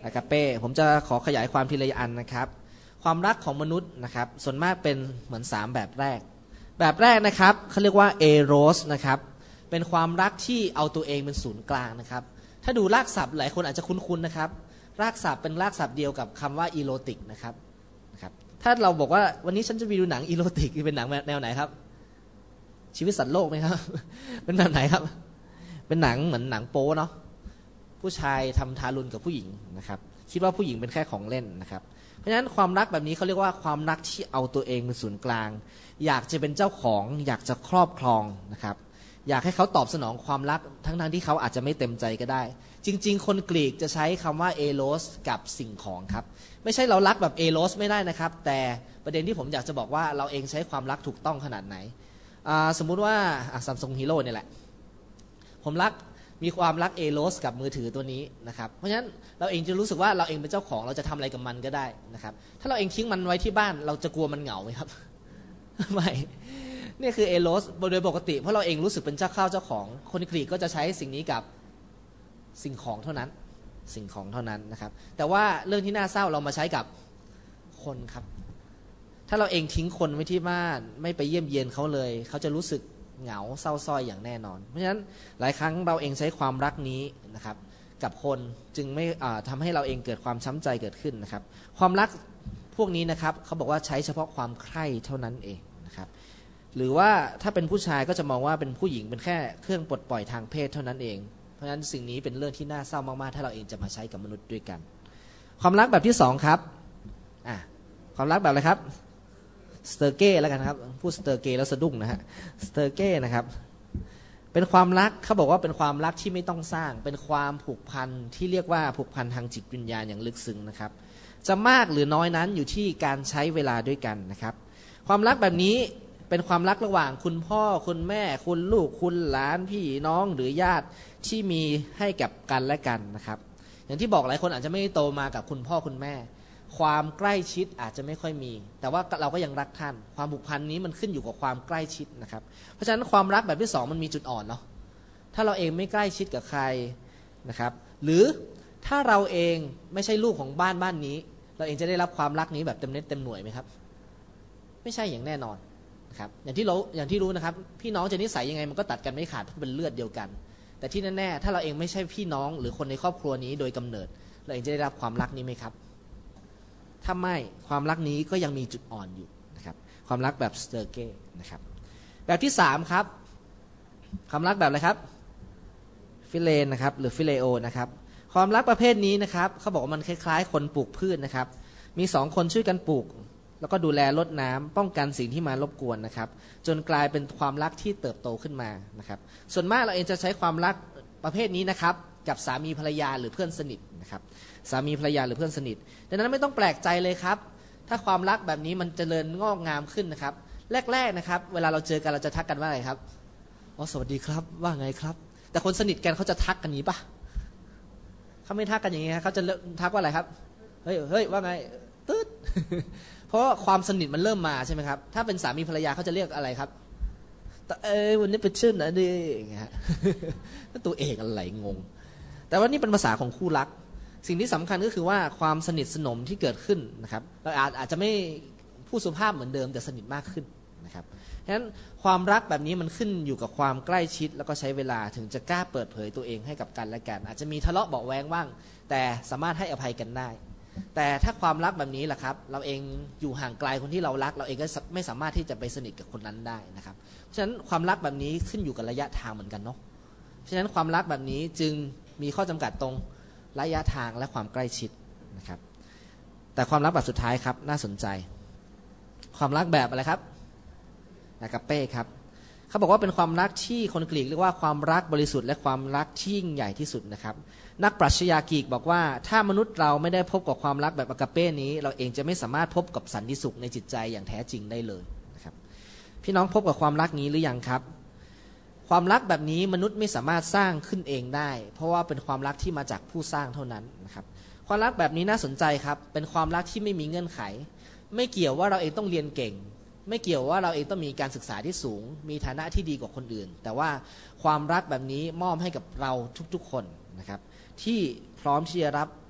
อากาเป้ผมจะขอขยายความทีละอันนะครับความรักของมนุษย์นะครับส่วนมากเป็นเหมือน3แบบแรกนะครับเขาเรียกว่าเอโรสนะครับเป็นความรักที่เอาตัวเองเป็นศูนย์กลางนะครับถ้าดูรากศัพท์หลายคนอาจจะคุ้นๆนะครับรากศัพท์เป็นรากศัพท์เดียวกับคำว่าอีโรติกนะครับถ้าเราบอกว่าวันนี้ฉันจะไปดูหนังอีโรติกเป็นหนังแนวไหนครับชีวิตสัตว์โลกไหมครับเป็นแบบไหนครับเป็นหนังเหมือนหนังโป๊เนาะผู้ชายทำทารุณกับผู้หญิงนะครับคิดว่าผู้หญิงเป็นแค่ของเล่นนะครับเพราะฉะนั้นความรักแบบนี้เขาเรียกว่าความรักที่เอาตัวเองเป็นศูนย์กลางอยากจะเป็นเจ้าของอยากจะครอบครองนะครับอยากให้เขาตอบสนองความรักทั้งที่เขาอาจจะไม่เต็มใจก็ได้จริงๆคนกรีกจะใช้คำว่าเอโรสกับสิ่งของครับไม่ใช่เรารักแบบเอโรสไม่ได้นะครับแต่ประเด็นที่ผมอยากจะบอกว่าเราเองใช้ความรักถูกต้องขนาดไหนสมมุติว่าSamsung Hero เนี่ยแหละผมมีความรักเอโรสกับมือถือตัวนี้นะครับเพราะฉะนั้นเราเองจะรู้สึกว่าเราเองเป็นเจ้าของเราจะทำอะไรกับมันก็ได้นะครับถ้าเราเองทิ้งมันไว้ที่บ้านเราจะกลัวมันเหงาไหมครับ ไม่นี่คือเอโรสโดยปกติเพราะเราเองรู้สึกเป็นเจ้าของคนกรีกก็จะใช้สิ่งนี้กับสิ่งของเท่านั้นนะครับแต่ว่าเรื่องที่น่าเศร้าเรามาใช้กับคนครับถ้าเราเองทิ้งคนไว้ที่บ้านไม่ไปเยี่ยมเยียนเขาเลยเขาจะรู้สึกเหงาเศร้าส้อยอย่างแน่นอนเพราะฉะนั้นหลายครั้งเราเองใช้ความรักนี้นะครับกับคนจึงไม่ทำให้เราเองเกิดความช้ำใจเกิดขึ้นนะครับความรักพวกนี้นะครับเขาบอกว่าใช้เฉพาะความใคร่เท่านั้นเองนะครับหรือว่าถ้าเป็นผู้ชายก็จะมองว่าเป็นผู้หญิงเป็นแค่เครื่องปลดปล่อยทางเพศเท่านั้นเองเพราะฉะนั้นสิ่งนี้เป็นเรื่องที่น่าเศร้ามากๆถ้าเราเองจะมาใช้กับมนุษย์ด้วยกันความรักแบบที่2ครับความรักแบบอะไรครับสเตอร์เก้แล้วกันครับพูดสเตอร์เก้แล้วสะดุ้งนะฮะสเตอร์เก้นะครับเป็นความรักเขาบอกว่าเป็นความรักที่ไม่ต้องสร้างเป็นความผูกพันที่เรียกว่าผูกพันทางจิตวิญญาณอย่างลึกซึ้งนะครับจะมากหรือน้อยนั้นอยู่ที่การใช้เวลาด้วยกันนะครับความรักแบบนี้เป็นความรักระหว่างคุณพ่อคุณแม่คุณลูกคุณหลานพี่น้องหรือญาติที่มีให้กับกันและกันนะครับอย่างที่บอกหลายคนอาจจะไม่โตมากับคุณพ่อคุณแม่ความใกล้ชิดอาจจะไม่ค่อยมีแต่ว่าเราก็ยังรักท่านความผูกพันนี้มันขึ้นอยู่กับความใกล้ชิดนะครับเพราะฉะนั้นความรักแบบที่2มันมีจุดอ่อนเนาะถ้าเราเองไม่ใกล้ชิดกับใครนะครับหรือถ้าเราเองไม่ใช่ลูกของบ้านนี้เราเองจะได้รับความรักนี้แบบเต็มเม็ดเต็มหน่วยไหมครับไม่ใช่อย่างแน่นอนนะครับอย่างที่รู้นะครับพี่น้องจะนิสัยยังไงมันก็ตัดกันไม่ขาดเพราะเป็นเลือดเดียวกันแต่ที่แน่ๆถ้าเราเองไม่ใช่พี่น้องหรือคนในครอบครัวนี้โดยกำเนิดเราเองจะได้รับความรักนี้ไหมครับถ้าไม่ความรักนี้ก็ยังมีจุดอ่อนอยู่นะครับความรักแบบสเตอร์เก้นะครับแบบที่3ครับความรักแบบอะไรครับฟิเลนนะครับหรือฟิเลโอนะครับความรักประเภทนี้นะครับเขาบอกว่ามันคล้ายๆคนปลูกพืชนะครับมี2คนช่วยกันปลูกแล้วก็ดูแลรดน้ำป้องกันสิ่งที่มารบกวนนะครับจนกลายเป็นความรักที่เติบโตขึ้นมานะครับส่วนมากเราเองจะใช้ความรักประเภทนี้นะครับกับสามีภรรยาหรือเพื่อนสนิทนะครับสามีภรรยาหรือเพื่อนสนิทดังนั้นไม่ต้องแปลกใจเลยครับถ้าความรักแบบนี้มันเจริญงอกงามขึ้นนะครับแรกๆนะครับเวลาเราเจอกันเราจะทักกันว่าอะไรครับอ๋อสวัสดีครับว่าไงครับแต่คนสนิทกันเขาจะทักกันนี้ปะเขาไม่ทักกันอย่างนี้เขาจะทักว่าอะไรครับเฮ้ยว่าไงตืดเพราะความสนิทมันเริ่มมาใช่ไหมครับถ้าเป็นสามีภรรยาเขาจะเรียกอะไรครับวันนี้เป็นชื่อนะดิอย่างเงี้ยตัวเอกอะไรงงแต่ว่านี่เป็นภาษาของคู่รักสิ่งที่สำคัญก็คือว่าความสนิทสนมที่เกิดขึ้นนะครับเราอาจจะไม่พูดสุภาพเหมือนเดิมแต่สนิทมากขึ้นนะครับฉะนั้นความรักแบบนี้มันขึ้นอยู่กับความใกล้ชิดแล้วก็ใช้เวลาถึงจะกล้าเปิดเผยตัวเองให้กับกันและกันอาจจะมีทะเลาะเบาะแว้งบ้างแต่สามารถให้อภัยกันได้แต่ถ้าความรักแบบนี้ล่ะครับเราเองอยู่ห่างไกลคนที่เรารักเราเองก็ไม่สามารถที่จะไปสนิทกับคนนั้นได้นะครับเพราะฉะนั้นความรักแบบนี้ขึ้นอยู่กับระยะทางเหมือนกันเนาะเพราะฉะนั้นความรักแบบนี้จึงมีข้อจำกัดตรงระยะทางและความใกล้ชิดนะครับแต่ความรักแบบสุดท้ายครับน่าสนใจความรักแบบอะไรครับอากาเป้ครับเขาบอกว่าเป็นความรักที่คนกรีกเรียกว่าความรักบริสุทธิ์และความรักที่ยิ่งใหญ่ที่สุดนะครับนักปรัชญากรีกบอกว่าถ้ามนุษย์เราไม่ได้พบกับความรักแบบอากาเป้นี้เราเองจะไม่สามารถพบกับสันติสุขในจิตใจอย่างแท้จริงได้เลยนะครับพี่น้องพบกับความรักนี้หรือยังครับความรักแบบนี้มนุษย์ไม่สามารถสร้างขึ้นเองได้เพราะว่าเป็นความรักที่มาจากผู้สร้างเท่านั้นนะครับความรักแบบนี้น่าสนใจครับเป็นความรักที่ไม่มีเงื่อนไขไม่เกี่ยวว่าเราเองต้องเรียนเก่งไม่เกี่ยวว่าเราเองต้องมีการศึกษาที่สูงมีฐานะที่ดีกว่าคนอื่นแต่ว่าความรักแบบนี้มอบให้กับเราทุกๆคนนะครับที่พร้อมที่จะรับ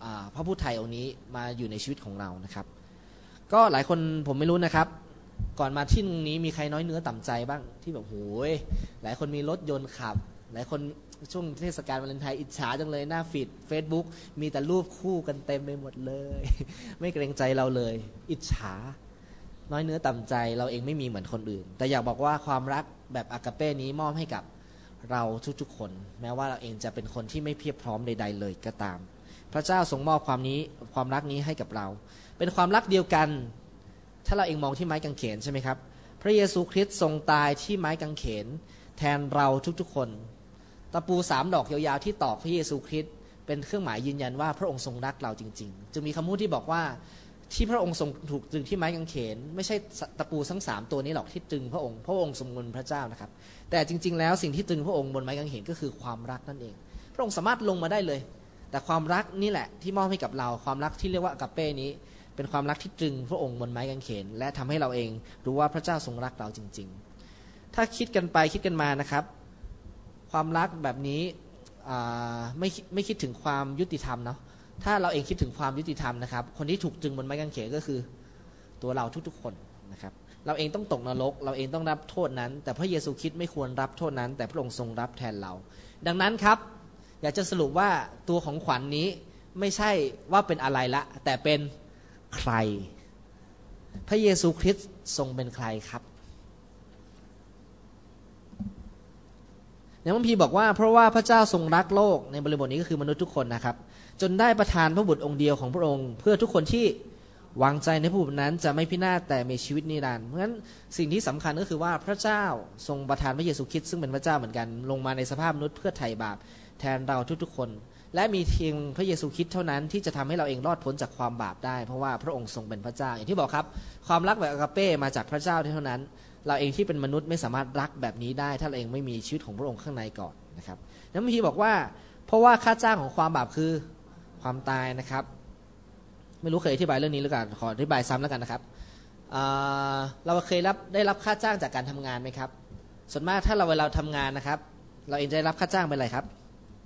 พระผู้ไถ่องค์นี้มาอยู่ในชีวิตของเรานะครับก็หลายคนผมไม่รู้นะครับก่อนมาที่ตรงนี้มีใครน้อยเนื้อต่ำใจบ้างที่แบบโหยหลายคนมีรถยนต์ขับหลายคนช่วงเทศกาลวาเลนไทน์อิจฉาจังเลยหน้าฟีด Facebook มีแต่รูปคู่กันเต็มไปหมดเลยไม่เกรงใจเราเลยอิจฉาน้อยเนื้อต่ำใจเราเองไม่มีเหมือนคนอื่นแต่อยากบอกว่าความรักแบบอากาเป้นี้มอบให้กับเราทุกๆคนแม้ว่าเราเองจะเป็นคนที่ไม่เพียบพร้อมใดๆเลยก็ตามพระเจ้าทรงมอบความรักนี้ให้กับเราเป็นความรักเดียวกันถ้าเราเองมองที่ไม้กางเขนใช่ไหมครับพระเยซูคริสต์ทรงตายที่ไม้กางเขนแทนเราทุกๆคนตะปู3 ดอกยาวๆที่ตอกพระเยซูคริสต์เป็นเครื่องหมายยืนยันว่าพระองค์ทรงรักเราจริงๆจึงมีคำพูดที่บอกว่าที่พระองค์ทรงถูกตรึงที่ไม้กางเขนไม่ใช่ตะปูทั้ง3 ตัวนี้หรอกที่ตรึงพระองค์ทรงเป็นพระเจ้านะครับแต่จริงๆแล้วสิ่งที่ตรึงพระองค์บนไม้กางเขนก็คือความรักนั่นเองพระองค์สามารถลงมาได้เลยแต่ความรักนี่แหละที่มอบให้กับเราความรักที่เรียกว่าอากาเป้นี้เป็นความรักที่ตรึงพระองค์บนไม้กางเขนและทำให้เราเองรู้ว่าพระเจ้าทรงรักเราจริงๆถ้าคิดกันไปคิดกันมานะครับความรักแบบนี้ไม่คิดถึงความยุติธรรมเนาะถ้าเราเองคิดถึงความยุติธรรมนะครับคนที่ถูกตรึงบนไม้กางเขนก็คือตัวเราทุกๆคนนะครับเราเองต้องตกนรกเราเองต้องรับโทษนั้นแต่พระเยซูคริสต์ไม่ควรรับโทษนั้นแต่พระองค์ทรงรับแทนเราดังนั้นครับอยากจะสรุปว่าตัวของขวัญ นี้ไม่ใช่ว่าเป็นอะไรละแต่เป็นใครพระเยซูคริสต์ทรงเป็นใครครับในพระคัมภีร์บอกว่าเพราะว่าพระเจ้าทรงรักโลกในบริบทนี้ก็คือมนุษย์ทุกคนนะครับจนได้ประทานพระบุตรองค์เดียวของพระองค์เพื่อทุกคนที่วางใจในพระบุตรนั้นจะไม่พินาศแต่มีชีวิตนิรันดร์เพราะฉะนั้นสิ่งที่สำคัญก็คือว่าพระเจ้าทรงประทานพระเยซูคริสต์ซึ่งเป็นพระเจ้าเหมือนกันลงมาในสภาพมนุษย์เพื่อไถ่บาปแทนเราทุกๆคนและมีเพียงพระเยซูคริสต์เท่านั้นที่จะทำให้เราเองรอดพ้นจากความบาปได้เพราะว่าพระองค์ทรงเป็นพระเจ้าอย่างที่บอกครับความรักแบบอากาเป้มาจากพระเจ้าเท่านั้นเราเองที่เป็นมนุษย์ไม่สามารถรักแบบนี้ได้ถ้าเราเองไม่มีชีวิตของพระองค์ข้างในก่อนนะครับแล้วพระคัมภีร์บอกว่าเพราะว่าค่าจ้างของความบาปคือความตายนะครับไม่รู้เคยอธิบายเรื่องนี้หรือเปล่าขออธิบายซ้ำแล้วกันนะครับเราเคยได้รับค่าจ้างจากการทำงานไหมครับส่วนมากถ้าเวลาทำงานนะครับเราเองจะได้รับค่าจ้างเป็นอะไรครับ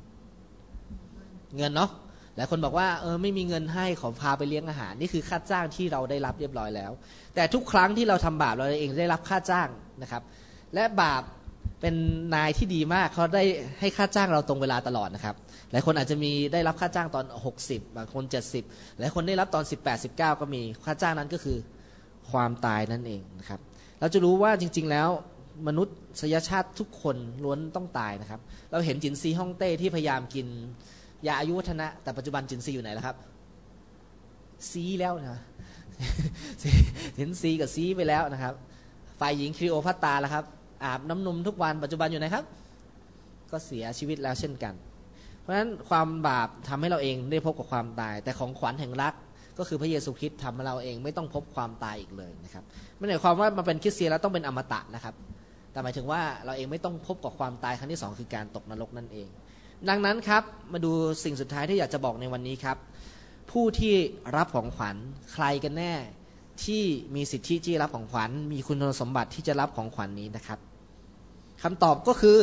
เงินเนาะหลายคนบอกว่าไม่มีเงินให้ขอพาไปเลี้ยงอาหารนี่คือค่าจ้างที่เราได้รับเรียบร้อยแล้วแต่ทุกครั้งที่เราทำบาปเราเองได้รับค่าจ้างนะครับและบาปเป็นนายที่ดีมากเขาได้ให้ค่าจ้างเราตรงเวลาตลอดนะครับหลายคนอาจจะมีได้รับค่าจ้างตอน60บางคน70หลายคนได้รับตอน18 19ก็มีค่าจ้างนั้นก็คือความตายนั่นเองนะครับเราจะรู้ว่าจริงๆแล้วมนุษยชาติทุกคนล้วนต้องตายนะครับเราเห็นจินซีฮ่องเต้ที่พยายามกินยาอายุวัฒนะแต่ปัจจุบันจินซีอยู่ไหนแล้วครับซีแล้วนะเห็นซีกับซีไปแล้วนะครับฝ่ายหญิงคลีโอพัตราแล้วครับอาบน้ำนมทุกวันปัจจุบันอยู่ไหนครับก็เสียชีวิตแล้วเช่นกันเพราะฉะนั้นความบาปทำให้เราเองได้พบกับความตายแต่ของขวัญแห่งรักก็คือพระเยซูคริสต์ทำให้เราเองไม่ต้องพบความตายอีกเลยนะครับไม่ได้ความว่ามาเป็นคริสเตียนแล้วต้องเป็นอมตะนะครับแต่หมายถึงว่าเราเองไม่ต้องพบกับความตายครั้งที่2คือการตกนรกนั่นเองดังนั้นครับมาดูสิ่งสุดท้ายที่อยากจะบอกในวันนี้ครับผู้ที่รับของขวัญใครกันแน่ที่มีสิทธิที่รับของขวัญมีคุณสมบัติที่จะรับของขวัญ นี้นะครับคำตอบก็คือ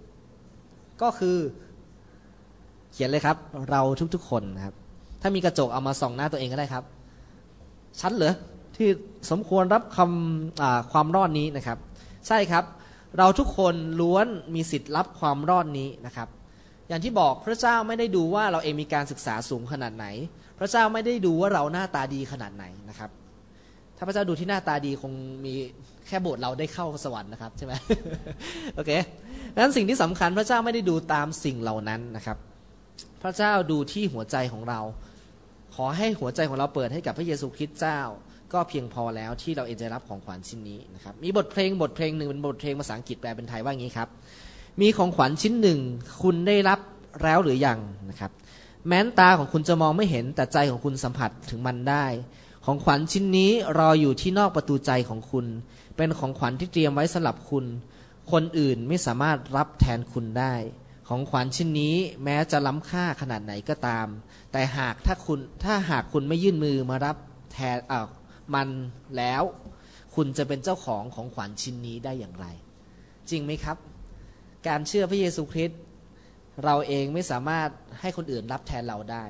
เขียนเลยครับเราทุกๆคนนะครับถ้ามีกระจกเอามาส่องหน้าตัวเองก็ได้ครับชัดเหรอที่สมควรรับความรอดนี้นะครับใช่ครับเราทุกคนล้วนมีสิทธิ์รับความรอดนี้นะครับอย่างที่บอกพระเจ้าไม่ได้ดูว่าเราเองมีการศึกษาสูงขนาดไหนพระเจ้าไม่ได้ดูว่าเราหน้าตาดีขนาดไหนนะครับถ้าพระเจ้าดูที่หน้าตาดีคงมีแค่โบสถ์เราได้เข้าสวรรค์นะครับใช่ไหม โอเคดังนั้นสิ่งที่สำคัญพระเจ้าไม่ได้ดูตามสิ่งเหล่านั้นนะครับพระเจ้าดูที่หัวใจของเราขอให้หัวใจของเราเปิดให้กับพระเยซูคริสต์เจ้าก็เพียงพอแล้วที่เราเองจะรับของขวัญชิ้นนี้นะครับมีบทเพลงหนึ่งเป็นบทเพลงภาษาอังกฤษแปลเป็นไทยว่าอย่างนี้ครับมีของขวัญชิ้นหนึ่งคุณได้รับแล้วหรือยังนะครับแม้นตาของคุณจะมองไม่เห็นแต่ใจของคุณสัมผัสถึงมันได้ของขวัญชิ้นนี้รออยู่ที่นอกประตูใจของคุณเป็นของขวัญที่เตรียมไว้สำหรับคุณคนอื่นไม่สามารถรับแทนคุณได้ของขวัญชิ้นนี้แม้จะล้ำค่าขนาดไหนก็ตามแต่ถ้าหากคุณไม่ยื่นมือมารับแทนมันแล้วคุณจะเป็นเจ้าของของขวัญชิ้นนี้ได้อย่างไรจริงไหมครับการเชื่อพระเยซูคริสต์เราเองไม่สามารถให้คนอื่นรับแทนเราได้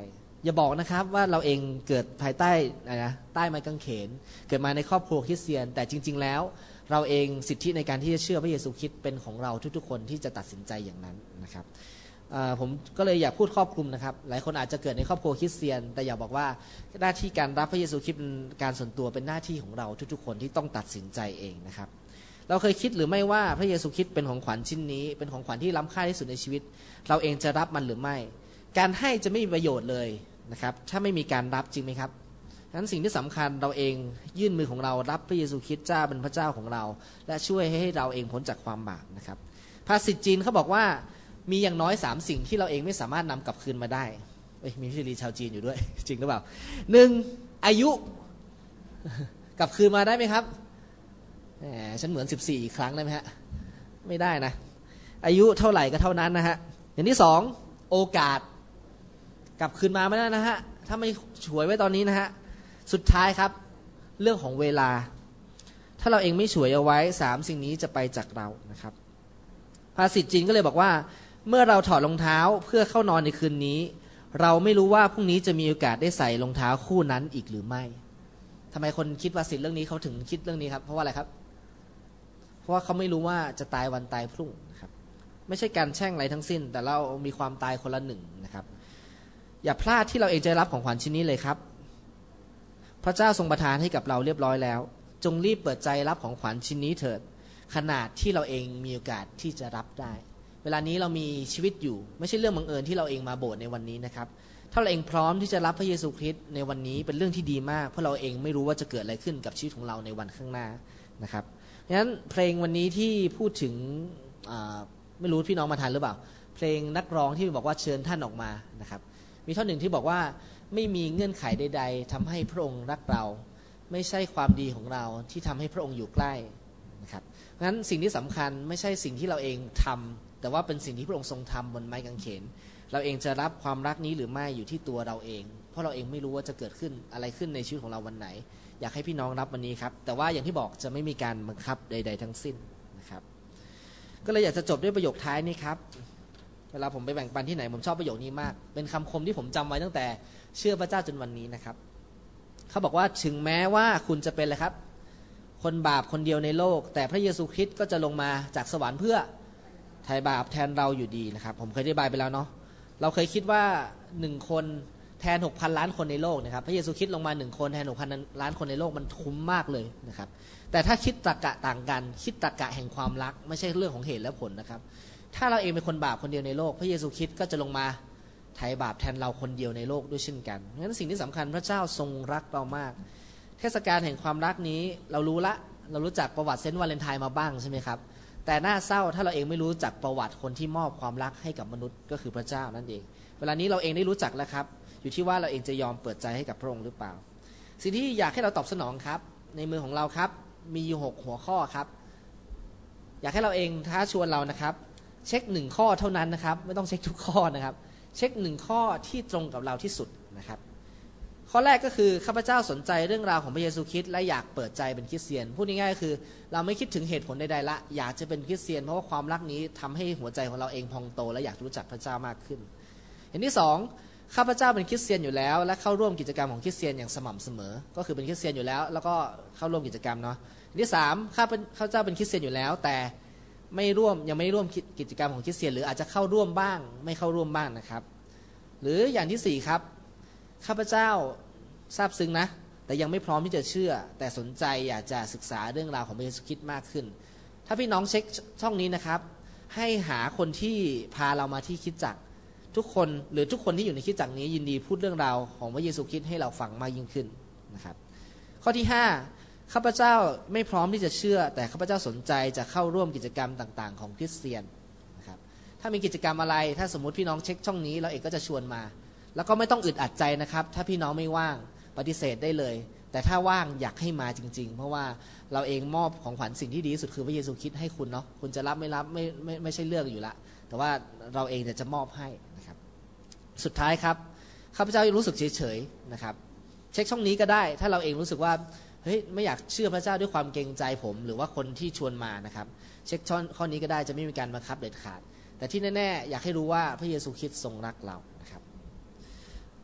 อย่าบอกนะครับว่าเราเองเกิดภายใต้อะไรนะใต้ไม้กางเขนเกิดมาในครอบครัวคริสเตียนแต่จริงๆแล้วเราเองสิทธิในการที่จะเชื่อพระเยซูคริสต์เป็นของเราทุกๆคนที่จะตัดสินใจอย่างนั้นนะครับผมก็เลยอยากพูดครอบคลุมนะครับหลายคนอาจจะเกิดในครอบครัวคริสเตียนแต่อยากบอกว่าหน้าที่การรับพระเยซูคริสต์เป็นการส่วนตัวเป็นหน้าที่ของเราทุกๆคนที่ต้องตัดสินใจเองนะครับเราเคยคิดหรือไม่ว่าพระเยซูคริสต์เป็นของขวัญชิ้นนี้เป็นของขวัญที่ล้ำค่าที่สุดในชีวิตเราเองจะรับมันหรือไม่การให้จะไม่มีประโยชน์เลยนะครับถ้าไม่มีการรับจริงไหมครับฉะนั้นสิ่งที่สำคัญเราเองยื่นมือของเรารับพระเยซูคริสต์เจ้าเป็นพระเจ้าของเราและช่วยให้เราเองพ้นจากความบาปนะครับภาษิตจีนเขาบอกว่ามีอย่างน้อย3สิ่งที่เราเองไม่สามารถนำกลับคืนมาได้มีพี่ลีชาวจีนอยู่ด้วยจริงหรือเปล่า1อายุกลับคืนมาได้ไหมครับฉันเหมือน14อีกครั้งได้ไหมฮะไม่ได้นะอายุเท่าไหร่ก็เท่านั้นนะฮะอย่างที่2โอกาสกลับคืนมาไม่ได้นะฮะถ้าไม่ฉวยไว้ตอนนี้นะฮะสุดท้ายครับเรื่องของเวลาถ้าเราเองไม่ฉวยเอาไว้3สิ่งนี้จะไปจากเรานะครับภาษิตจีนก็เลยบอกว่าเมื่อเราถอดรองเท้าเพื่อเข้านอนในคืนนี้เราไม่รู้ว่าพรุ่งนี้จะมีโอกาสได้ใส่รองเท้าคู่นั้นอีกหรือไม่ทำไมคนคิดภาษิตเรื่องนี้เขาถึงคิดเรื่องนี้ครับเพราะว่าอะไรครับเพราะว่าเขาไม่รู้ว่าจะตายวันตายพรุ่งนะครับไม่ใช่การแช่งอะไรทั้งสิ้นแต่เรามีความตายคนละหนึ่งนะครับอย่าพลาดที่เราเองจะรับของขวัญชิ้นนี้เลยครับพระเจ้าทรงประทานให้กับเราเรียบร้อยแล้วจงรีบเปิดใจรับของขวัญชิ้นนี้เถิดขนาดที่เราเองมีโอกาสที่จะรับได้เวลานี้เรามีชีวิตอยู่ไม่ใช่เรื่องบังเอิญที่เราเองมาโบสถ์ในวันนี้นะครับถ้าเราเองพร้อมที่จะรับพระเยซูคริสต์ในวันนี้เป็นเรื่องที่ดีมากเพราะเราเองไม่รู้ว่าจะเกิดอะไรขึ้นกับชีวิตของเราในวันข้างหน้านะครับเพราะฉะนั้นเพลงวันนี้ที่พูดถึงไม่รู้พี่น้องมาทันหรือเปล่าเพลงนักร้องที่บอกว่าเชิญท่านออกมานะครับมีท่อนหนึ่งที่บอกว่าไม่มีเงื่อนไขใดๆทำให้พระองค์รักเราไม่ใช่ความดีของเราที่ทำให้พระองค์อยู่ใกล้นะครับเพราะฉะนั้นสิ่งที่สำคัญไม่ใช่สิ่งที่เราเองทำแต่ว่าเป็นสิ่งที่พระองค์ทรงทำบนไม้กางเขนเราเองจะรับความรักนี้หรือไม่อยู่ที่ตัวเราเองเพราะเราเองไม่รู้ว่าจะเกิดขึ้นอะไรขึ้นในชีวิตของเราวันไหนอยากให้พี่น้องรับวันนี้ครับแต่ว่าอย่างที่บอกจะไม่มีการบังคับใดๆทั้งสิ้นนะครับก็เลยอยากจะจบด้วยประโยคท้ายนี้ครับเวลาผมไปแบ่งปันที่ไหนผมชอบประโยคนี้มากเป็นคำคมที่ผมจำไว้ตั้งแต่เชื่อพระเจ้าจนวันนี้นะครับเขาบอกว่าถึงแม้ว่าคุณจะเป็นอะไรครับคนบาปคนเดียวในโลกแต่พระเยซูคริสต์ก็จะลงมาจากสวรรค์เพื่อไถ่บาปแทนเราอยู่ดีนะครับผมเคยอธิบายไปแล้วเนาะเราเคยคิดว่า1คนแทน 6,000 ล้านคนในโลกนะครับพระเยซูคริสต์ลงมา1คนแทน 6,000 ล้านคนในโลกมันคุ้มมากเลยนะครับแต่ถ้าคิดตรรกะต่างกันคิดตรรกะแห่งความรักไม่ใช่เรื่องของเหตุและผลนะครับถ้าเราเองเป็นคนบาปคนเดียวในโลกพระเยซูคริสต์ก็จะลงมาไถ่บาปแทนเราคนเดียวในโลกด้วยเช่นกันงั้นสิ่งที่สำคัญพระเจ้าทรงรักเรามากเทศกาลแห่งความรักนี้เรารู้จักประวัติเซนต์วาเลนไทน์มาบ้างใช่ไหมครับแต่น่าเศร้าถ้าเราเองไม่รู้จักประวัติคนที่มอบความรักให้กับมนุษย์ก็คือพระเจ้านั่นเองเวลานี้เราเองได้รู้จักแล้วครับอยู่ที่ว่าเราเองจะยอมเปิดใจให้กับพระองค์หรือเปล่าสิ่งที่อยากให้เราตอบสนองครับในมือของเราครับมีอยู่6หัวข้อครับอยากให้เราเองท้าชวนเรานะครับเช็ค1ข้อเท่านั้นนะครับไม่ต้องเช็คทุกข้อนะครับเช็ค1ข้อที่ตรงกับเราที่สุดนะครับข้อแรกก็คือข้าพเจ้าสนใจเรื่องราวของพระเยซูคริสต์และอยากเปิดใจเป็นคริสเตียนพูดง่ายๆก็คือเราไม่คิดถึงเหตุผลใดๆละอยากจะเป็นคริสเตียนเพราะว่าความรักนี้ทำให้หัวใจของเราเองพองโตและอยากรู้จักพระเจ้ามากขึ้นอย่างที่2ข้าพเจ้าเป็นคริสเตียนอยู่แล้วและเข้าร่วมกิจกรรมของคริสเตียนอย่างสม่ำเสมอก็คือเป็นคริสเตียนอยู่แล้วแล้วก็เข้าร่วมกิจกรรมเนาะอย่างที่3ข้าพเจ้าเป็นคริสเตียนอยู่แล้วแต่ยังไม่ร่วมกิจกรรมของคริสเตียนหรืออาจจะเข้าร่วมบ้างไม่เข้าร่วมบ้างนะครับหรืออย่างที่4ครับข้าพเจ้าทราบซึ้งนะแต่ยังไม่พร้อมที่จะเชื่อแต่สนใจอยากจะศึกษาเรื่องราวของพระเยซูคริสต์มากขึ้นถ้าพี่น้องเช็คช่องนี้นะครับให้หาคนที่พาเรามาที่คริสตจักรทุกคนหรือทุกคนที่อยู่ในคริสตจักรนี้ยินดีพูดเรื่องราวของพระเยซูคริสต์ให้เราฟังมากยิ่งขึ้นนะครับข้อที่5ข้าพเจ้าไม่พร้อมที่จะเชื่อแต่ข้าพเจ้าสนใจจะเข้าร่วมกิจกรรมต่างๆของคริสเตียนนะครับถ้ามีกิจกรรมอะไรถ้าสมมุติพี่น้องเช็คช่องนี้เราเองก็จะชวนมาแล้วก็ไม่ต้องอึดอัดใจนะครับถ้าพี่น้องไม่ว่างปฏิเสธได้เลยแต่ถ้าว่างอยากให้มาจริงๆเพราะว่าเราเองมอบของขวัญสิ่งที่ดีที่สุดคือพระเยซูคริสต์ให้คุณเนาะคุณจะรับไม่รับไม่ใช่เรื่องอยู่ละแต่ว่าเราเองจะมอบให้นะครับสุดท้ายครับข้าพเจ้ารู้สึกเฉยๆนะครับเช็คช่องนี้ก็ได้ถ้าเราเองรู้สึกว่าเฮ้ยไม่อยากเชื่อพระเจ้าด้วยความเกรงใจผมหรือว่าคนที่ชวนมานะครับเช็คข้อนี้ก็ได้จะไม่มีการบังคับเด็ดขาดแต่ที่แน่ๆอยากให้รู้ว่าพระเยซูคริสต์ทรงรักเรานะครับ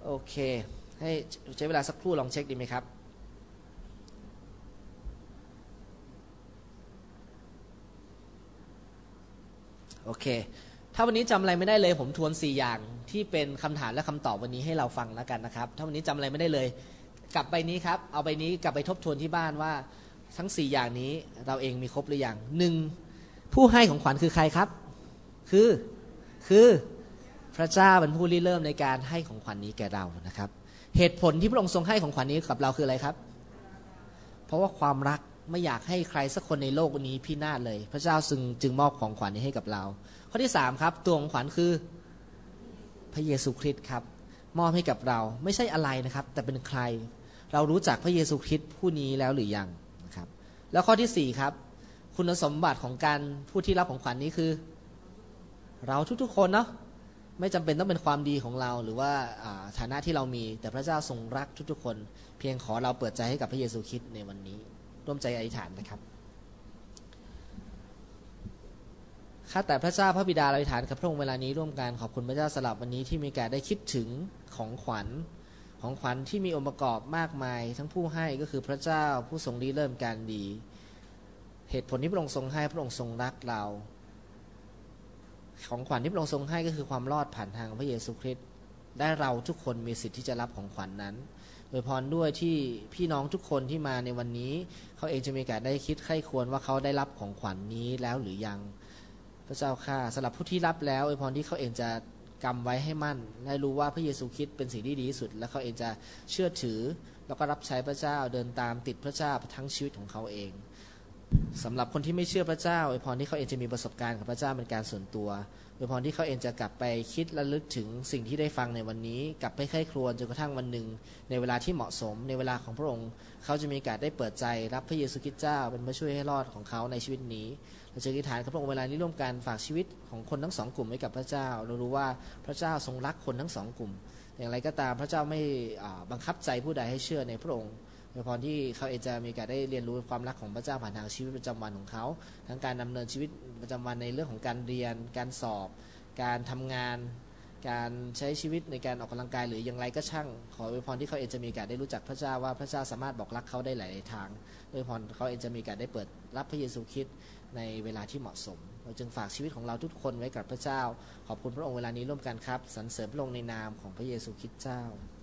โอเคให้ใช้เวลาสักครู่ลองเช็คดีไหมครับโอเคถ้าวันนี้จำอะไรไม่ได้เลยผมทวน4อย่างที่เป็นคำถามและคำตอบวันนี้ให้เราฟังแล้วกันนะครับถ้าวันนี้จำอะไรไม่ได้เลยกลับใบนี้ครับเอาใบนี้กลับไปทบทวนที่บ้านว่าทั้ง4อย่างนี้เราเองมีครบหรือยัง1ผู้ให้ของขวัญคือใครครับคือพระเจ้าเป็นผู้ริเริ่มในการให้ของขวัญนี้แก่เรานะครับเหตุผลที่พระองค์ทรงให้ของขวัญนี้กับเราคืออะไรครับเพราะว่าความรักไม่อยากให้ใครสักคนในโลกนี้พินาศเลยพระเจ้าจึงมอบของขวัญนี้ให้กับเราข้อที่3ครับตัวของขวัญคือพระเยซูคริสต์ครับมอบให้กับเราไม่ใช่อะไรนะครับแต่เป็นใครเรารู้จักพระเยซูคริสต์ผู้นี้แล้วหรือยังนะครับแล้วข้อที่4ครับคุณสมบัติของการผู้ที่รับของขวัญนี้คือเราทุกๆคนเนาะไม่จำเป็นต้องเป็นความดีของเราหรือว่าฐานะที่เรามีแต่พระเจ้าทรงรักทุกๆคนเพียงขอเราเปิดใจให้กับพระเยซูคริสต์ในวันนี้ร่วมใจอธิษฐานนะครับข้าแต่พระเจ้าพระบิดาเราอธิษฐานกับพระองค์เวลานี้ร่วมกันขอบคุณพระเจ้าสำหรับวันนี้ที่มีการได้คิดถึงของขวัญที่มีองค์ประกอบมากมายทั้งผู้ให้ก็คือพระเจ้าผู้ทรงริเริ่มการดีเหตุผลที่พระองค์ทรงให้พระองค์ทรงรักเราของขวัญที่พระองค์ทรงให้ก็คือความรอดผ่านทางพระเยซูคริสต์ได้เราทุกคนมีสิทธิ์ที่จะรับของขวัญนั้นโดยพรด้วยที่พี่น้องทุกคนที่มาในวันนี้เขาเองจะมีการได้คิดไข้ควรว่าเขาได้รับของขวัญนี้แล้วหรือยังพระเจ้าข้าสำหรับผู้ที่รับแล้วอวยพรที่เขาเองจะกำไว้ให้มั่นได้รู้ว่าพระเยซูคริสต์เป็นสิ่งที่ดีที่สุดและเขาเองจะเชื่อถือแล้วก็รับใช้พระเจ้าเดินตามติดพระเจ้าทั้งชีวิตของเขาเองสำหรับคนที่ไม่เชื่อพระเจ้าอวยพรที่เขาเองจะมีประสบการณ์กับพระเจ้าเป็นการส่วนตัวอวยพรที่เขาเองจะกลับไปคิดและลึกถึงสิ่งที่ได้ฟังในวันนี้กลับไปใคร่ครวญจนกระทั่งวันหนึ่งในเวลาที่เหมาะสมในเวลาของพระองค์เขาจะมีโอกาสได้เปิดใจรับพระเยซูคริสต์เจ้าเป็นผู้ช่วยให้รอดของเขาในชีวิตนี้เราจะอธิษฐานกับพระองค์เวลานี้ร่วมกันฝากชีวิตของคนทั้งสองกลุ่มไว้กับพระเจ้าเรารู้ว่าพระเจ้าทรงรักคนทั้งสองกลุ่มอย่างไรก็ตามพระเจ้าไม่บังคับใจผู้ใดให้เชื่อในพระองค์โดยพรที่เขาเองจะมีการได้เรียนรู้ความรักของพระเจ้าผ่านทางชีวิตประจำวันของเขาทั้งการดำเนินชีวิตประจำวันในเรื่องของการเรียนการสอบการทำงานการใช้ชีวิตในการออกกำลังกายหรืออย่างไรก็ช่างขออวยพรที่เขาเองจะมีการได้รู้จักพระเจ้าว่าพระเจ้าสามารถบอกรักเขาได้หลายทางโดยพรเขาเองจะมีการได้เปิดรับพระเยซูคริสต์ในเวลาที่เหมาะสมเราจึงฝากชีวิตของเราทุกคนไว้กับพระเจ้าขอบคุณพระองค์เวลานี้ร่วมกันครับสรรเสริญพระองค์ในนามของพระเยซูคริสต์เจ้า